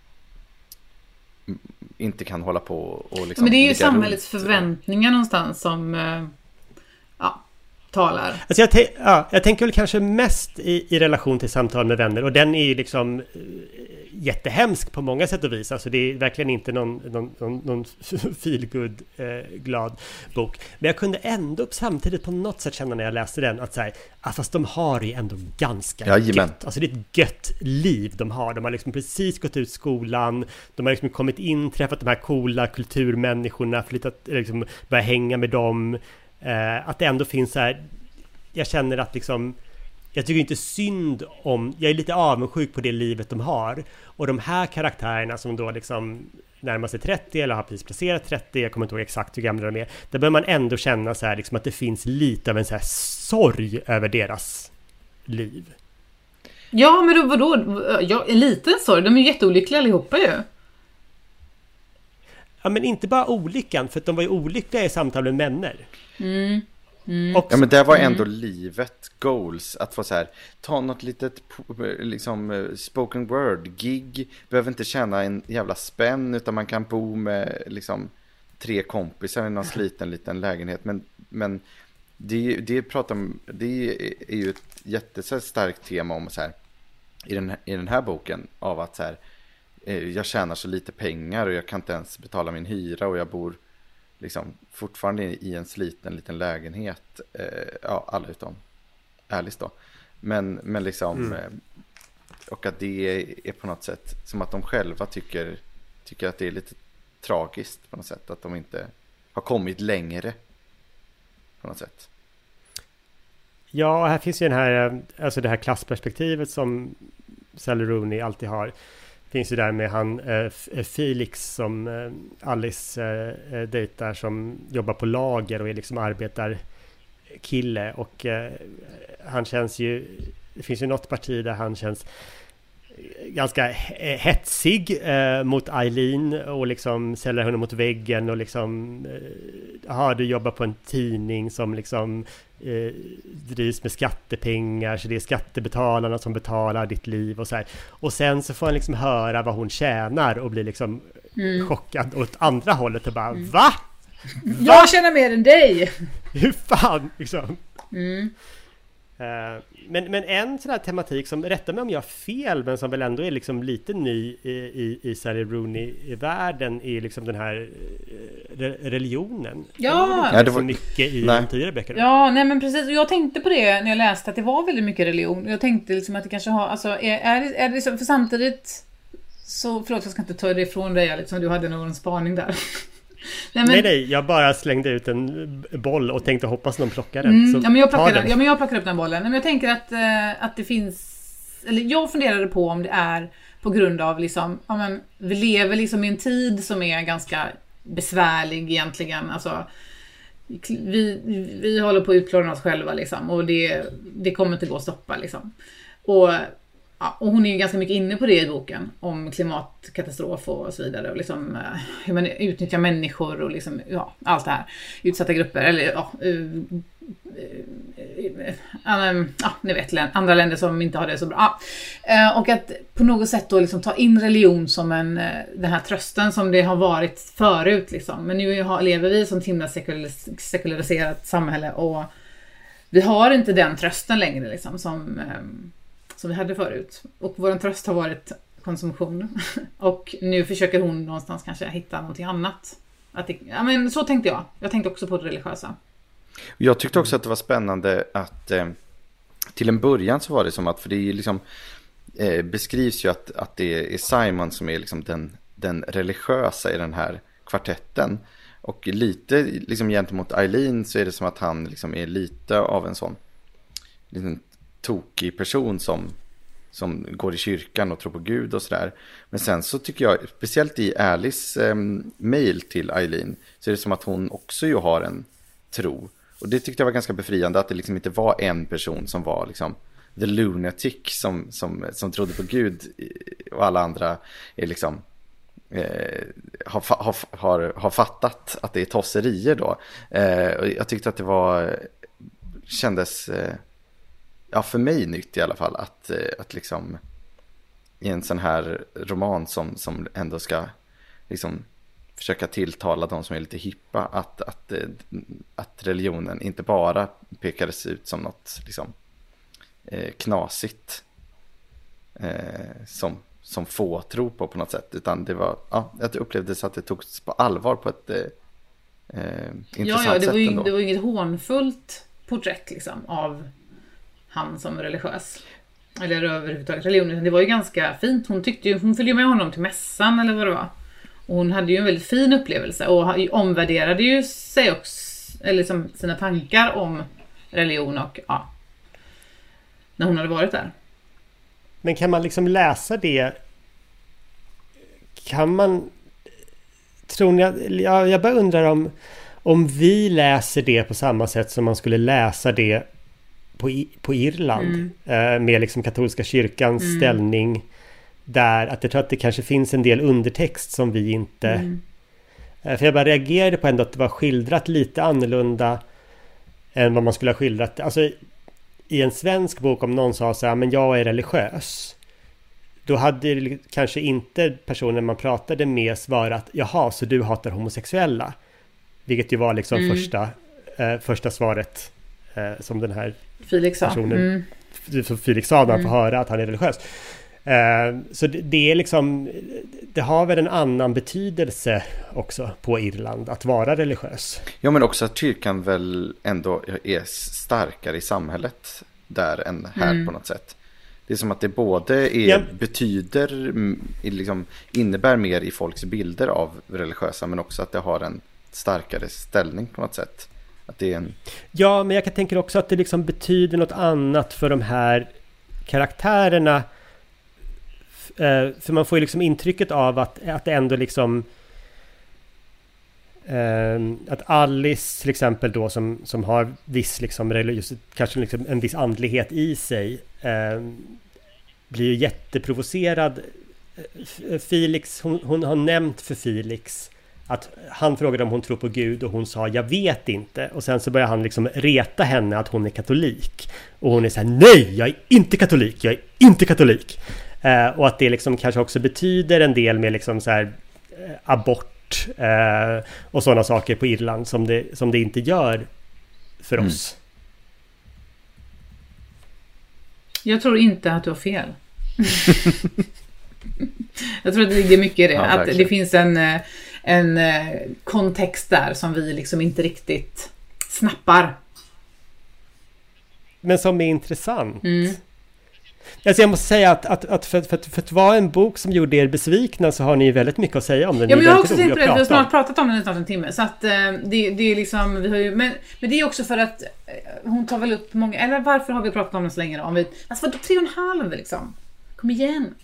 inte kan hålla på och liksom. Men det är ju samhällets runt. Förväntningar någonstans som ja, talar. Alltså jag, te- ja, jag tänker väl kanske mest i, i relation till samtal med vänner, och den är ju liksom jättehemsk på många sätt och vis. Alltså det är verkligen inte någon, någon, någon, någon feelgood eh, glad bok. Men jag kunde ändå samtidigt på något sätt känna när jag läste den att så här, ah, fast de har ju ändå ganska ja, gött. Alltså det är ett gött liv de har. De har liksom precis gått ut skolan. De har liksom kommit in, träffat de här coola kulturmänniskorna, flyttat, liksom börjat hänga med dem. Eh, att det ändå finns så här, jag känner att liksom jag tycker inte synd om, jag är lite avundsjuk på det livet de har. Och de här karaktärerna som då liksom närmar sig trettio eller har precis passerat trettio, jag kommer inte ihåg exakt hur gamla de är. Där bör man ändå känna så här, liksom att det finns lite av en så här sorg över deras liv. Ja, men då, vadå? Ja, en liten sorg, de är ju jätteolyckliga allihopa ju. Ja, men inte bara olyckan, för att de var ju olyckliga i samtal med vänner. Mm. Mm. Ja, men det var ändå mm. livet, goals, att få så här, ta något litet liksom spoken word gig, behöver inte tjäna en jävla spänn utan man kan bo med liksom tre kompisar i någon sliten liten lägenhet, men, men det, det, pratar om, det är ju ett jättestarkt tema om så här, i den, i den här boken av att så här, jag tjänar så lite pengar och jag kan inte ens betala min hyra och jag bor liksom fortfarande i en sliten liten lägenhet, eh, ja, alla utom Alice då, men, men liksom mm. eh, och att det är, är på något sätt som att de själva tycker tycker att det är lite tragiskt på något sätt, att de inte har kommit längre på något sätt. Ja, här finns ju den här, alltså det här klassperspektivet som Sally Rooney alltid har. Finns ju där med han eh, Felix som eh, Alice eh, dejtar, som jobbar på lager och är liksom arbetarkille, och eh, han känns ju, det finns ju något parti där han känns ganska hetsig eh, mot Eileen och liksom säljer henne mot väggen och liksom ja, eh, du jobbar på en tidning som liksom eh, drivs med skattepengar, så det är skattebetalarna som betalar ditt liv och så här. Och sen så får han liksom höra vad hon tjänar och blir liksom mm. chockad åt andra hållet och bara mm. va? va? Jag tjänar mer än dig! Hur fan liksom? Mm. Uh, men, men en sån här tematik som, rätta mig om jag har fel, men som väl ändå är liksom lite ny i, i, i Sally Rooney i världen, är liksom den här re, religionen. Ja! Det, det var så mycket i nej. de tidigare böckerna. Ja, nej men precis. Jag tänkte på det när jag läste att det var väldigt mycket religion. Jag tänkte liksom att det kanske har, alltså är, är, det, är det så, för samtidigt så, förlåt jag ska inte ta det ifrån dig liksom, du hade någon spaning där. Nej, men... nej, nej, jag bara slängde ut en boll och tänkte hoppas någon plockar den. Mm, ja, men jag plockar, den. Ja, men jag plockar upp den bollen. Men jag tänker att, eh, att det finns, eller jag funderade på om det är på grund av liksom, ja, men, vi lever liksom i en tid som är ganska besvärlig egentligen. Alltså, vi, vi håller på att utplåna oss själva liksom, och det, det kommer inte gå att stoppa liksom. Och ja, och hon är ju ganska mycket inne på det i boken. Om klimatkatastrof och så vidare. Och liksom, hur man utnyttjar människor och liksom, ja, allt det här. Utsatta grupper. Eller ja, uh, uh, uh, ja, ni vet, andra länder som inte har det så bra. Ja. Uh, och att på något sätt då liksom ta in religion som en, uh, den här trösten som det har varit förut. Liksom. Men nu har, lever vi som himla sekular- sekulariserat samhälle och vi har inte den trösten längre liksom, som, um, som vi hade förut. Och vår tröst har varit konsumtion. Och nu försöker hon någonstans kanske hitta någonting annat. Att det, ja, men så tänkte jag. Jag tänkte också på det religiösa. Jag tyckte också att det var spännande att eh, till en början så var det som att, för det är liksom, eh, beskrivs ju att, att det är Simon som är liksom den, den religiösa i den här kvartetten. Och lite liksom gentemot Eileen så är det som att han liksom är lite av en sån liksom, tokig person som, som går i kyrkan och tror på Gud och sådär. Men sen så tycker jag, speciellt i Alice eh, mail till Eileen, så är det som att hon också ju har en tro. Och det tyckte jag var ganska befriande, att det liksom inte var en person som var liksom the lunatic som, som, som trodde på Gud och alla andra är liksom eh, har, har, har, har fattat att det är tosserier då. Eh, och jag tyckte att det var kändes eh, ja, för mig nytt i alla fall att, eh, att liksom i en sån här roman som, som ändå ska liksom försöka tilltala de som är lite hippa att, att, att religionen inte bara pekades ut som något liksom, eh, knasigt eh, som, som få tror på på något sätt, utan det var, ja, jag upplevde så att det togs på allvar på ett eh, intressant ja, ja, det var ju, sätt ändå. Det var inget hånfullt porträtt liksom, av han som religiös. Eller överhuvudtaget religionen. Det var ju ganska fint. Hon tyckte ju, hon följde med honom till mässan eller vad det var. Och hon hade ju en väldigt fin upplevelse och omvärderade ju sig också, eller liksom sina tankar om religion och ja, när hon hade varit där. Men kan man liksom läsa det? Kan man, tror ni, jag, jag bara undrar om, om vi läser det på samma sätt som man skulle läsa det på, på Irland mm. med liksom katolska kyrkans mm. ställning där, att jag tror att det kanske finns en del undertext som vi inte mm. för jag bara reagerade på ändå att det var skildrat lite annorlunda än vad man skulle ha skildrat, alltså i en svensk bok om någon sa så här, men jag är religiös, då hade det kanske inte personen man pratade med svarat, jaha, så du hatar homosexuella, vilket ju var liksom mm. första eh, första svaret eh, som den här Felix sa. personen mm. Felix sa när han får höra att han är religiös. Uh, så det, det är liksom, det har väl en annan betydelse också på Irland att vara religiös. Ja, men också att kyrkan väl ändå är starkare i samhället där än här mm. på något sätt. Det är som att det både är, ja. betyder, liksom, innebär mer i folks bilder av religiösa, men också att det har en starkare ställning på något sätt. Att det är en... Ja, men jag kan tänka också att det liksom betyder något annat för de här karaktärerna. För man får ju liksom intrycket av att, att det ändå liksom eh, att Alice till exempel då som, som har viss liksom religiös, kanske liksom en viss andlighet i sig eh, blir ju jätteprovocerad. Felix, hon, hon har nämnt för Felix att han frågade om hon tror på Gud och hon sa jag vet inte, och sen så börjar han liksom reta henne att hon är katolik och hon är så här, nej, jag är inte katolik, jag är inte katolik. Uh, och att det liksom kanske också betyder en del med liksom så här, uh, abort uh, och sådana saker på Irland som det, som det inte gör för mm. oss. Jag tror inte att du har fel. Jag tror att det ligger mycket i det. Ja, att verkligen. Det finns en, en kontext där som vi liksom inte riktigt snappar. Men som är intressant. Mm. Alltså jag måste säga att, att, att, för, för, för att vara en bok som gjorde er besvikna så har ni väldigt mycket att säga om den. Ja, men jag har också tänkt på det, vi har snart pratat om den i snart en timme. Så att eh, det, det är liksom, vi har ju, men, men det är också för att eh, hon tar väl upp många, eller varför har vi pratat om den så länge då? Om vi, alltså vadå, tre och en halv liksom? Kom igen.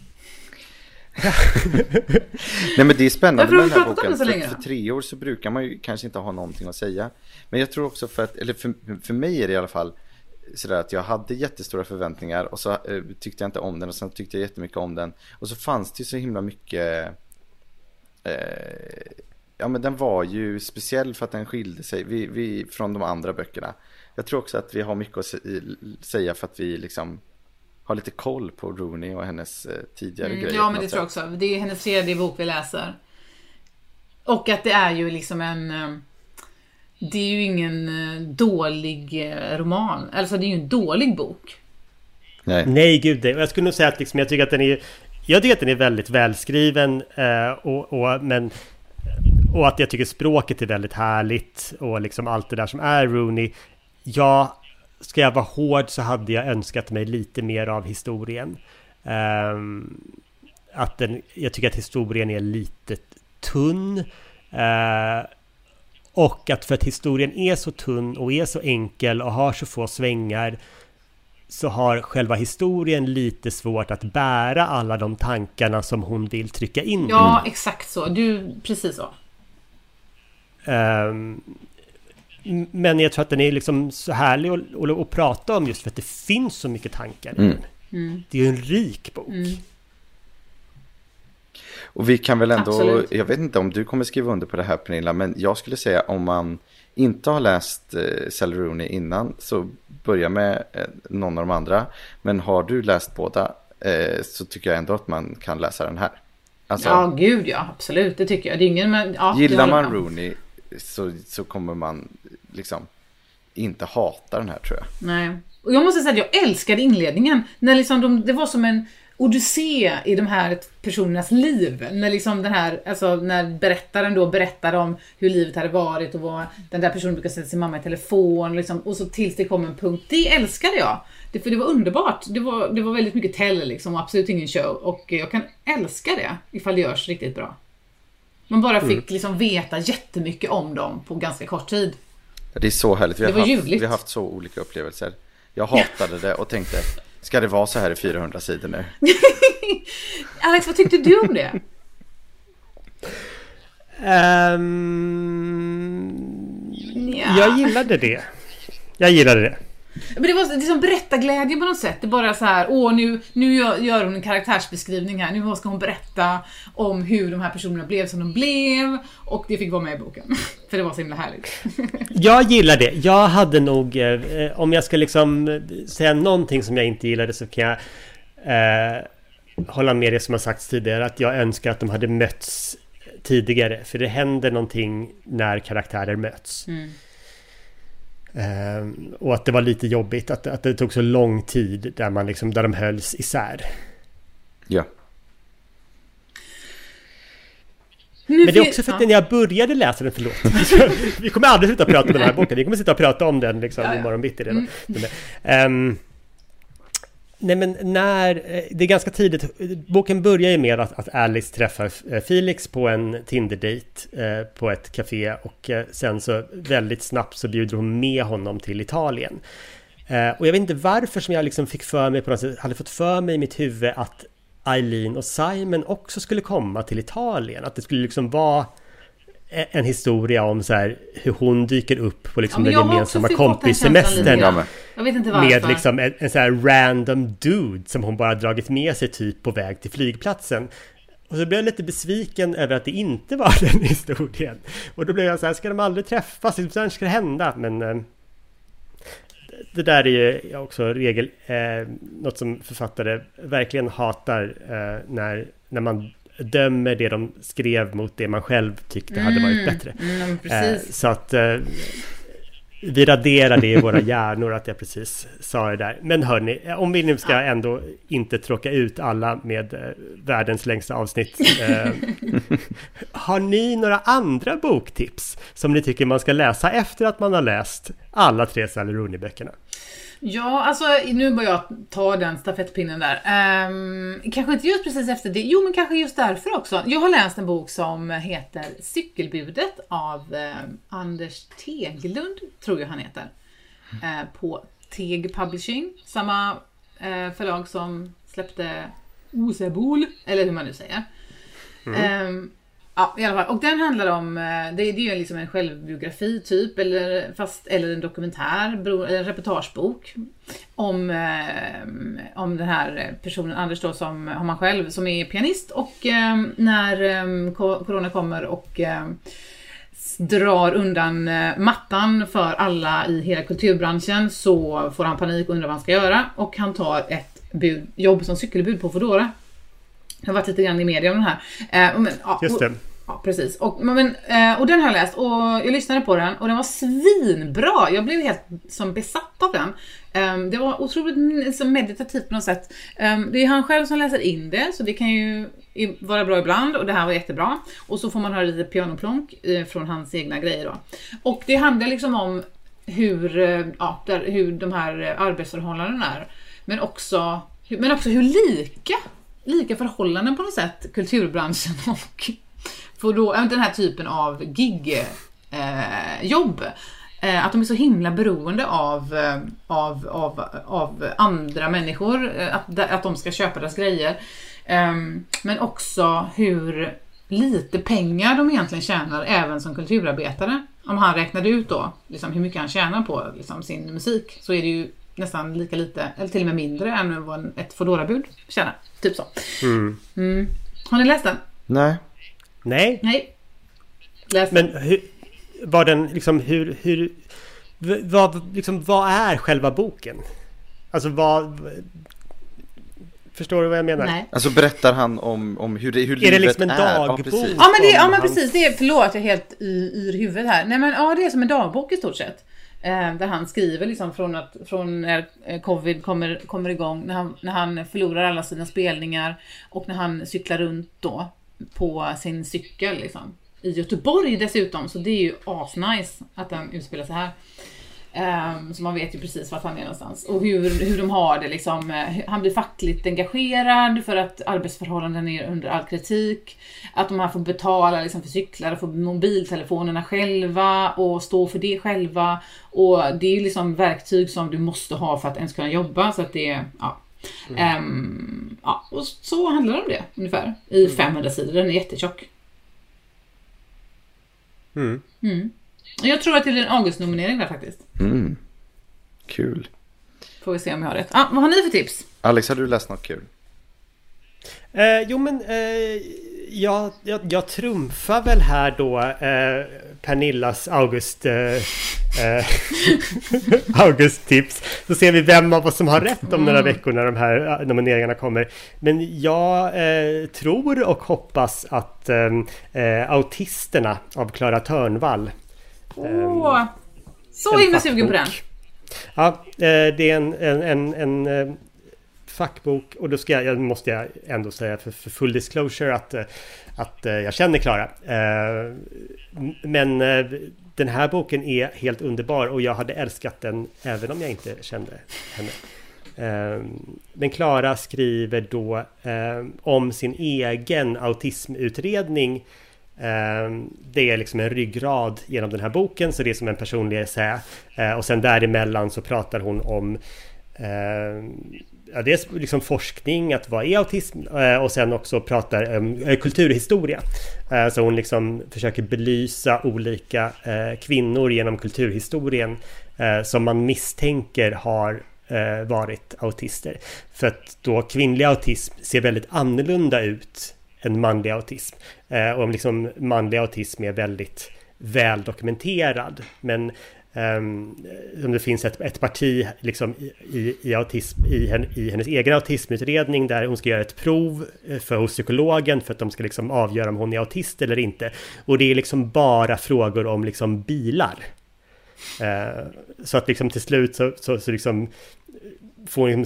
Nej, men det är spännande med den här boken. För, för tre år så brukar man ju kanske inte ha någonting att säga. Men jag tror också för att, eller för, för mig är det i alla fall sådär att jag hade jättestora förväntningar och så eh, tyckte jag inte om den och sen tyckte jag jättemycket om den. Och så fanns det ju så himla mycket eh, ja men den var ju speciell för att den skilde sig vi, vi, från de andra böckerna. Jag tror också att vi har mycket att säga för att vi liksom har lite koll på Rooney och hennes eh, tidigare mm, grejer. Ja, men det tror jag också. Det är hennes tredje bok vi läser. Och att det är ju liksom en... Det är ju ingen dålig roman. Alltså det är ju en dålig bok. Nej, Nej gud. Jag skulle nog säga att liksom, jag tycker att den är... Jag tycker att den är väldigt välskriven. Eh, och, och, men, och att jag tycker språket är väldigt härligt. Och liksom allt det där som är Rooney. Ja, ska jag vara hård så hade jag önskat mig lite mer av historien. Um, att den, jag tycker att historien är lite tunn. Uh, och att för att historien är så tunn och är så enkel och har så få svängar så har själva historien lite svårt att bära alla de tankarna som hon vill trycka in. Ja, exakt så. Du, precis så. Um, Men jag tror att den är liksom så härlig att, att, att prata om just för att det finns så mycket tankar i den. Mm. Mm. Det är ju en rik bok. Mm. Och vi kan väl ändå, Absolut. Jag vet inte om du kommer skriva under på det här Pernilla, men jag skulle säga om man inte har läst eh, Sally Rooney innan så börja med eh, någon av de andra. Men har du läst båda eh, så tycker jag ändå att man kan läsa den här. Alltså, ja, gud ja, absolut. Det tycker jag. Det är ingen, men, ja, gillar man Rooney så, så kommer man liksom inte hata den här tror jag. Nej. Och jag måste säga att jag älskade inledningen. När liksom de, det var som en odyssé i de här personernas liv. När liksom den här, alltså när berättaren då berättade om hur livet hade varit och vad den där personen brukar sätta sin mamma i telefon liksom, och så tills det kom en punkt. Det älskade jag. Det, för det var underbart. Det var, det var väldigt mycket tell liksom, och absolut ingen show. Och jag kan älska det ifall det görs riktigt bra. Man bara fick mm. liksom veta jättemycket om dem på ganska kort tid. Det är så härligt. Vi har, det var haft, ljuvligt. vi har haft så olika upplevelser. Jag hatade det och tänkte, ska det vara så här i fyrahundra sidor nu? Alex, vad tyckte du om det? Um, ja. Jag gillade det. Jag gillade det. Men det var liksom berättarglädje på något sätt. Det är bara så här, åh nu, nu gör hon en karaktärsbeskrivning här. Nu ska hon berätta om hur de här personerna blev som de blev. Och det fick vara med i boken. För det var så himla härligt. Jag gillar det. Jag hade nog, eh, om jag ska liksom säga någonting som jag inte gillade så kan jag eh, hålla med det som har sagts tidigare. Att jag önskar att de hade mötts tidigare. För det händer någonting när karaktärer möts. Mm. Um, och att det var lite jobbigt att, att det tog så lång tid där, man liksom, där de hölls isär. Ja. Men det är också för att när jag började läsa den, förlåt. Vi kommer aldrig sluta prata om den här boken. Vi kommer sitta och prata om den liksom, ja, ja. imorgon bitti redan. Mm. Um, nej men när, det är ganska tidigt, boken börjar ju med att, att Alice träffar Felix på en Tinder-date eh, på ett café och eh, sen så väldigt snabbt så bjuder hon med honom till Italien. Eh, och jag vet inte varför som jag liksom fick för mig på något sätt, hade fått för mig i mitt huvud att Eileen och Simon också skulle komma till Italien. Att det skulle liksom vara en historia om så här, hur hon dyker upp på liksom ja, den gemensamma kompissemestern. Jag vet inte varför. Med liksom en, en så här random dude som hon bara dragit med sig typ på väg till flygplatsen. Och så blev jag lite besviken över att det inte var den historien. Och då blev jag så här, ska de aldrig träffas? Sen ska det hända. Men eh, det där är ju också regel, eh, något som författare verkligen hatar eh, när, när man dömer det de skrev mot det man själv tyckte mm, hade varit bättre. Mm, precis. Eh, så att eh, vi raderar det i våra hjärnor att jag precis sa det där. Men hörni, om vi nu ska ja. ändå inte tråka ut alla med eh, världens längsta avsnitt. Eh, har ni några andra boktips som ni tycker man ska läsa efter att man har läst alla tre Sally Rooney-böckerna? Ja, alltså nu börjar jag ta den stafettpinnen där. Um, kanske inte just precis efter det. Jo, men kanske just därför också. Jag har läst en bok som heter Cykelbudet av uh, Anders Teglund, tror jag han heter. Uh, på Teg Publishing. Samma uh, förlag som släppte Osebol, eller hur man nu säger. Mm. Um, Ja, i alla fall. Och den handlar om, det, det är ju liksom en självbiografi typ, eller, fast, eller en dokumentär, eller en reportagebok om, eh, om den här personen, Anders då, som har man själv, som är pianist, och eh, när eh, corona kommer och eh, drar undan eh, mattan för alla i hela kulturbranschen, så får han panik och undrar vad han ska göra, och han tar ett bud, jobb som cykelbud på Foodora. Jag har varit lite grann i media om den här. Eh, men, ja, Just det. Och, ja, precis. Och, men, eh, och den har jag läst och jag lyssnade på den och den var svinbra. Jag blev helt som besatt av den. Eh, det var otroligt så meditativt på något sätt. Eh, det är han själv som läser in det, så det kan ju vara bra ibland, och det här var jättebra. Och så får man höra lite pianoplonk eh, från hans egna grejer då. Och det handlar liksom om hur, eh, ja, där, hur de här arbetsförhållandena är. Men också, men också hur lika lika förhållanden på något sätt kulturbranschen och för då, den här typen av gig eh, jobb, eh, att de är så himla beroende av, av, av, av andra människor, att, att de ska köpa deras grejer, eh, men också hur lite pengar de egentligen tjänar även som kulturarbetare. Om han räknade ut då liksom, hur mycket han tjänar på liksom, sin musik, så är det ju nästan lika lite, eller till och med mindre än vad ett Foodora-bud tjänar. Typ så. Mm. Mm. Har ni läst den? Nej. Nej. Nej. Läs Men hur, var den liksom, hur, hur vad, liksom, vad är själva boken? Alltså vad, förstår du vad jag menar? Nej. Alltså berättar han om, om hur, det, hur är livet är? Är det liksom en dagbok? Ja, precis. Ja, men, det, ja, men hans... precis. Det är, förlåt, jag är helt i, i huvudet här. Nej, men ja, det är som en dagbok i stort sett. Eh, där han skriver liksom från, att, från när covid kommer, kommer igång, när han, när han förlorar alla sina spelningar och när han cyklar runt då på sin cykel liksom. I Göteborg dessutom, så det är ju asnice att den utspelar sig här. Um, så man vet ju precis vart han är någonstans. Och hur, hur de har det liksom. Han blir fackligt engagerad för att arbetsförhållanden är under all kritik. Att de här får betala liksom, för cyklar och få mobiltelefonerna själva och stå för det själva. Och det är ju liksom verktyg som du måste ha för att ens kunna jobba. Så att det är, ja. Mm. Um, ja, och så handlar det om det ungefär. I femhundra sidor, den är jättetjock. Mm. Mm. Jag tror att det är en August-nominering där faktiskt. Mm. Kul. Får vi se om jag har rätt. Ah, vad har ni för tips? Alex, har du läst något kul? Eh, jo men eh, jag, jag, jag trumfar väl här då eh, Pernillas August eh, eh, August-tips. Så ser vi vem av oss som har rätt om mm. några veckor när de här nomineringarna kommer. Men jag eh, tror och hoppas att eh, Autisterna av Clara Törnvall. Åh, så himla sugen på den. Ja, eh, det är en, en, en, en eh, fackbok, och då ska jag, jag måste jag ändå säga för, för full disclosure att, att eh, jag känner Clara. Eh, men eh, den här boken är helt underbar och jag hade älskat den även om jag inte kände henne. Eh, men Clara skriver då eh, om sin egen autismutredning. Det är liksom en ryggrad genom den här boken, så det är som en personlig essä. Och sen däremellan så pratar hon om ja, det är liksom forskning, att vad är autism, och sen också pratar om kulturhistoria. Så hon liksom försöker belysa olika kvinnor genom kulturhistorien som man misstänker har varit autister. För att då kvinnlig autism ser väldigt annorlunda ut än manlig autism. Eh, och liksom manlig autism är väldigt väl dokumenterad. Men um, om det finns ett, ett parti liksom i, i, i, autism, i, hen, i hennes egen autismutredning där hon ska göra ett prov för hos psykologen för att de ska liksom avgöra om hon är autist eller inte. Och det är liksom bara frågor om liksom bilar. Eh, så att liksom till slut så, så, så liksom får hon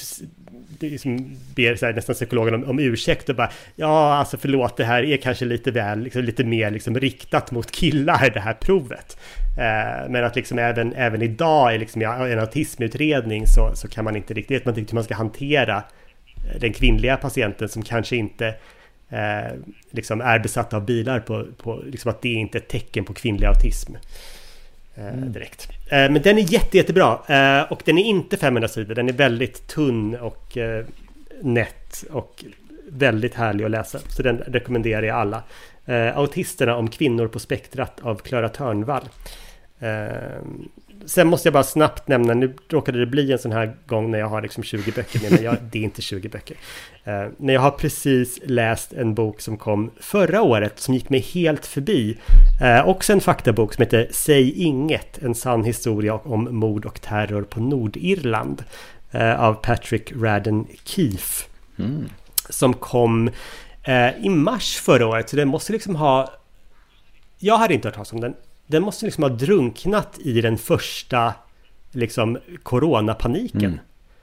liksom ber så här, nästan psykologen om, om ursäkt och bara, ja alltså förlåt, det här är kanske lite väl liksom, lite mer liksom riktat mot killar, det här provet. Eh, men att liksom även, även idag är liksom, ja, en autismutredning så, så kan man inte riktigt, vet man inte hur man ska hantera den kvinnliga patienten som kanske inte eh, liksom är besatt av bilar på, på liksom att det är inte ett tecken på kvinnlig autism. Mm. Direkt. Men den är jätte, jättebra. Och den är inte femhundra sidor. Den är väldigt tunn och nätt och väldigt härlig att läsa. Så den rekommenderar jag alla. Eh, Autisterna om kvinnor på spektrat av Clara Törnvall. Eh, sen måste jag bara snabbt nämna, nu råkade det bli en sån här gång när jag har liksom tjugo böcker med mig. Jag, det är inte tjugo böcker. Eh, när jag har precis läst en bok som kom förra året som gick mig helt förbi. Eh, också en faktabok som heter Säg inget, en sann historia om mord och terror på Nordirland. Eh, av Patrick Radden Keefe. Mm. Som kom eh, i mars förra året. Så den måste liksom ha... Jag hade inte hört talas om den. Den måste liksom ha drunknat i den första liksom coronapaniken.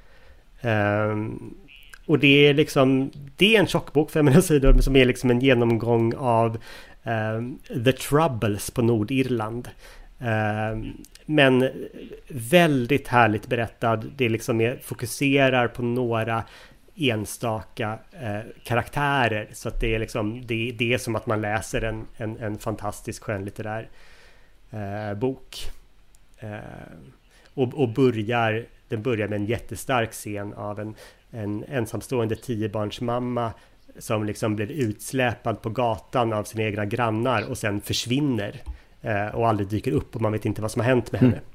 Mm. Um, och det är liksom det är en tjockbok, femhundra sidor, som är liksom en genomgång av um, The Troubles på Nordirland. Um, men väldigt härligt berättad. Det liksom är, fokuserar på några enstaka eh, karaktärer, så att det är liksom det, det är som att man läser en, en, en fantastisk skönlitterär Eh, bok eh, och, och börjar den börjar med en jättestark scen av en, en ensamstående tiobarnsmamma som liksom blir utsläpad på gatan av sina egna grannar och sen försvinner eh, och aldrig dyker upp, och man vet inte vad som har hänt med henne.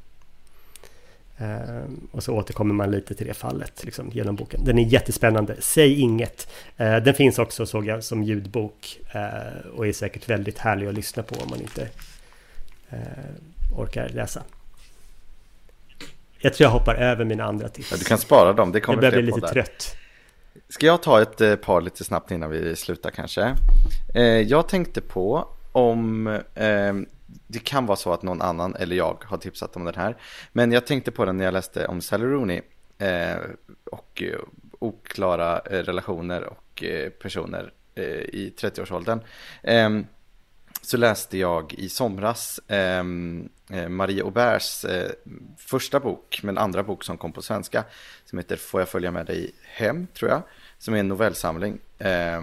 Mm. eh, och så återkommer man lite till det fallet liksom, genom boken. Den är jättespännande. Säg inget. Eh, den finns också, såg jag, som ljudbok eh, och är säkert väldigt härlig att lyssna på om man inte Uh, orkar läsa. Jag tror jag hoppar över mina andra tips. Ja, du kan spara dem, det kommer jag börjar bli lite där. Trött. Ska jag ta ett eh, par lite snabbt innan vi slutar kanske? Eh, jag tänkte på om eh, det kan vara så att någon annan eller jag har tipsat om den här. Men jag tänkte på den när jag läste om Sally Rooney eh, och eh, oklara eh, relationer och eh, personer eh, i trettioårsåldern. Eh, Så läste jag i somras eh, Marie Auberts eh, första bok, men andra bok som kom på svenska, som heter Får jag följa med dig hem, tror jag, som är en novellsamling eh,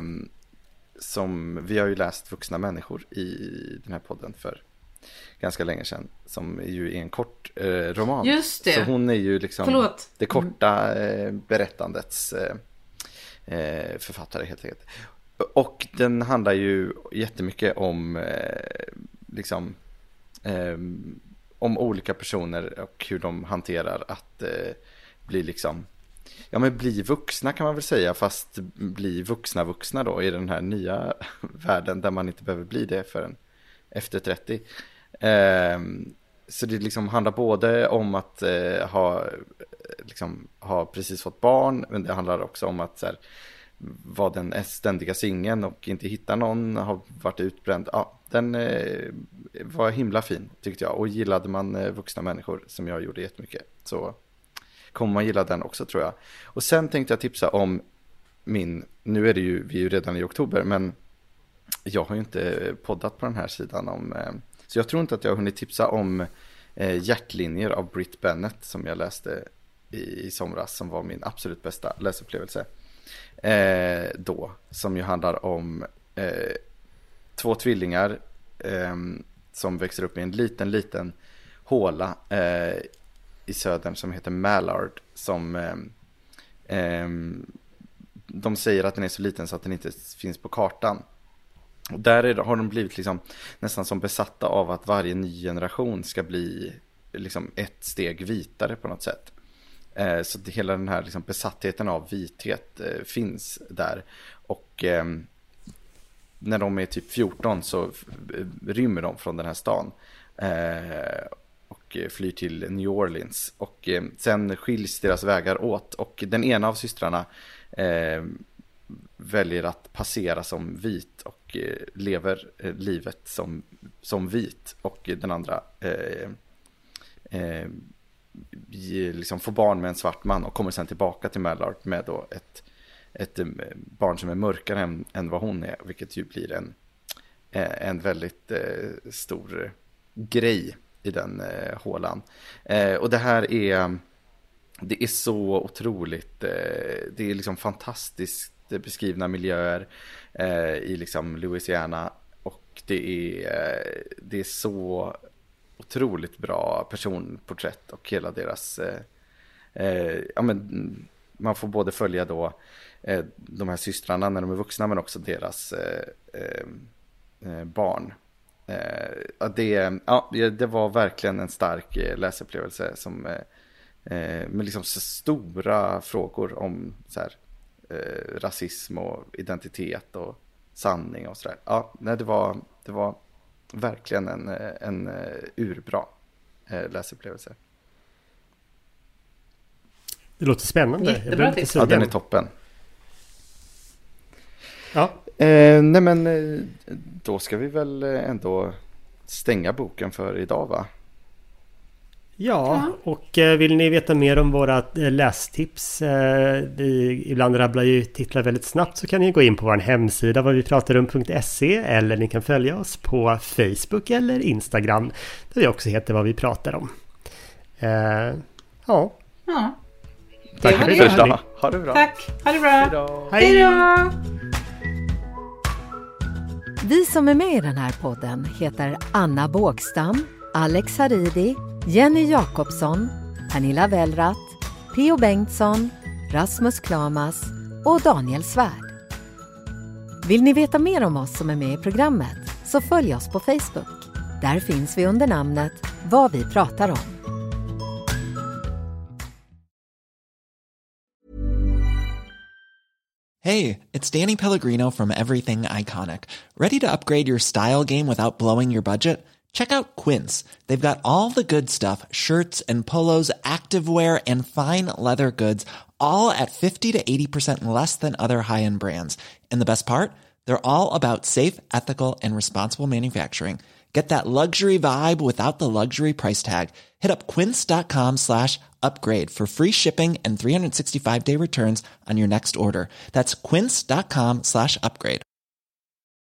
som vi har ju läst Vuxna människor i den här podden för ganska länge sedan, som ju är en kort eh, roman. Just det. Så hon är ju liksom Förlåt. det korta eh, berättandets eh, eh, författare helt enkelt. Och den handlar ju jättemycket om eh, liksom eh, om olika personer och hur de hanterar att eh, bli liksom ja men bli vuxna kan man väl säga, fast bli vuxna vuxna då i den här nya världen där man inte behöver bli det förrän efter trettio. Eh, så det liksom handlar både om att eh, ha liksom ha precis fått barn, men det handlar också om att så här, var den ständiga singeln och inte hitta någon, har varit utbränd. Ja, den eh, var himla fin tyckte jag, och gillade man eh, vuxna människor som jag gjorde jättemycket, så kommer man gilla den också tror jag. Och sen tänkte jag tipsa om min, nu är det ju, vi är ju redan i oktober, men jag har ju inte poddat på den här sidan om, eh, så jag tror inte att jag har hunnit tipsa om eh, Hjärtlinjer av Britt Bennett som jag läste i, i somras, som var min absolut bästa läsupplevelse. Eh, då, som ju handlar om eh, två tvillingar eh, som växer upp i en liten, liten håla eh, i södern som heter Mallard, som eh, eh, de säger att den är så liten så att den inte finns på kartan. Och där är, har de blivit liksom nästan som besatta av att varje ny generation ska bli liksom ett steg vitare på något sätt. Eh, så det, hela den här liksom besattheten av vithet eh, finns där. Och eh, när de är typ fjorton så f- rymmer de från den här stan eh, och flyr till New Orleans. Och eh, sen skiljs deras vägar åt, och den ena av systrarna eh, väljer att passera som vit och eh, lever eh, livet som, som vit, och den andra eh, eh, liksom får barn med en svart man och kommer sen tillbaka till Mallard med då ett, ett barn som är mörkare än, än vad hon är, vilket ju blir en, en väldigt eh, stor grej i den eh, hålan. Eh, och det här är det är så otroligt eh, det är liksom fantastiskt beskrivna miljöer eh, i liksom Louisiana, och det är eh, det är så otroligt bra personporträtt, och hela deras eh, eh, ja men man får både följa då eh, de här systrarna när de är vuxna, men också deras eh, eh, barn. Eh, det, ja, det var verkligen en stark läsupplevelse som, eh, med liksom så stora frågor om så här, eh, rasism och identitet och sanning och sådär. Ja, nej, det var, det var verkligen en, en urbra eh, läsupplevelse. Det låter spännande. Jättebra tips. Ja, den är toppen. Ja. Eh, nej men eh, då ska vi väl ändå stänga boken för idag, va? Ja, och eh, vill ni veta mer om våra eh, lästips, eh, vi ibland rabblar ju titlar väldigt snabbt, så kan ni gå in på vår hemsida vad vi pratar om punkt se, eller ni kan följa oss på Facebook eller Instagram där vi också heter vad vi pratar om. Eh, ja. Ja. Tack för idag. Ha det bra. Tack, ha det bra. Hejdå. Hej då. Vi som är med i den här podden heter Anna Bågstam, Alex Haridi, Jenny Jakobsson, Pernilla Wellrath, P O Bengtsson, Rasmus Klamas och Daniel Svärd. Vill ni veta mer om oss som är med i programmet så följ oss på Facebook. Där finns vi under namnet Vad vi pratar om. Hey, it's Danny Pellegrino from Everything Iconic. Ready to upgrade your style game without blowing your budget? Check out Quince. They've got all the good stuff, shirts and polos, activewear, and fine leather goods, all at fifty to eighty percent less than other high-end brands. And the best part? They're all about safe, ethical, and responsible manufacturing. Get that luxury vibe without the luxury price tag. Hit up quince.com slash upgrade for free shipping and three sixty-five day returns on your next order. That's quince.com slash upgrade.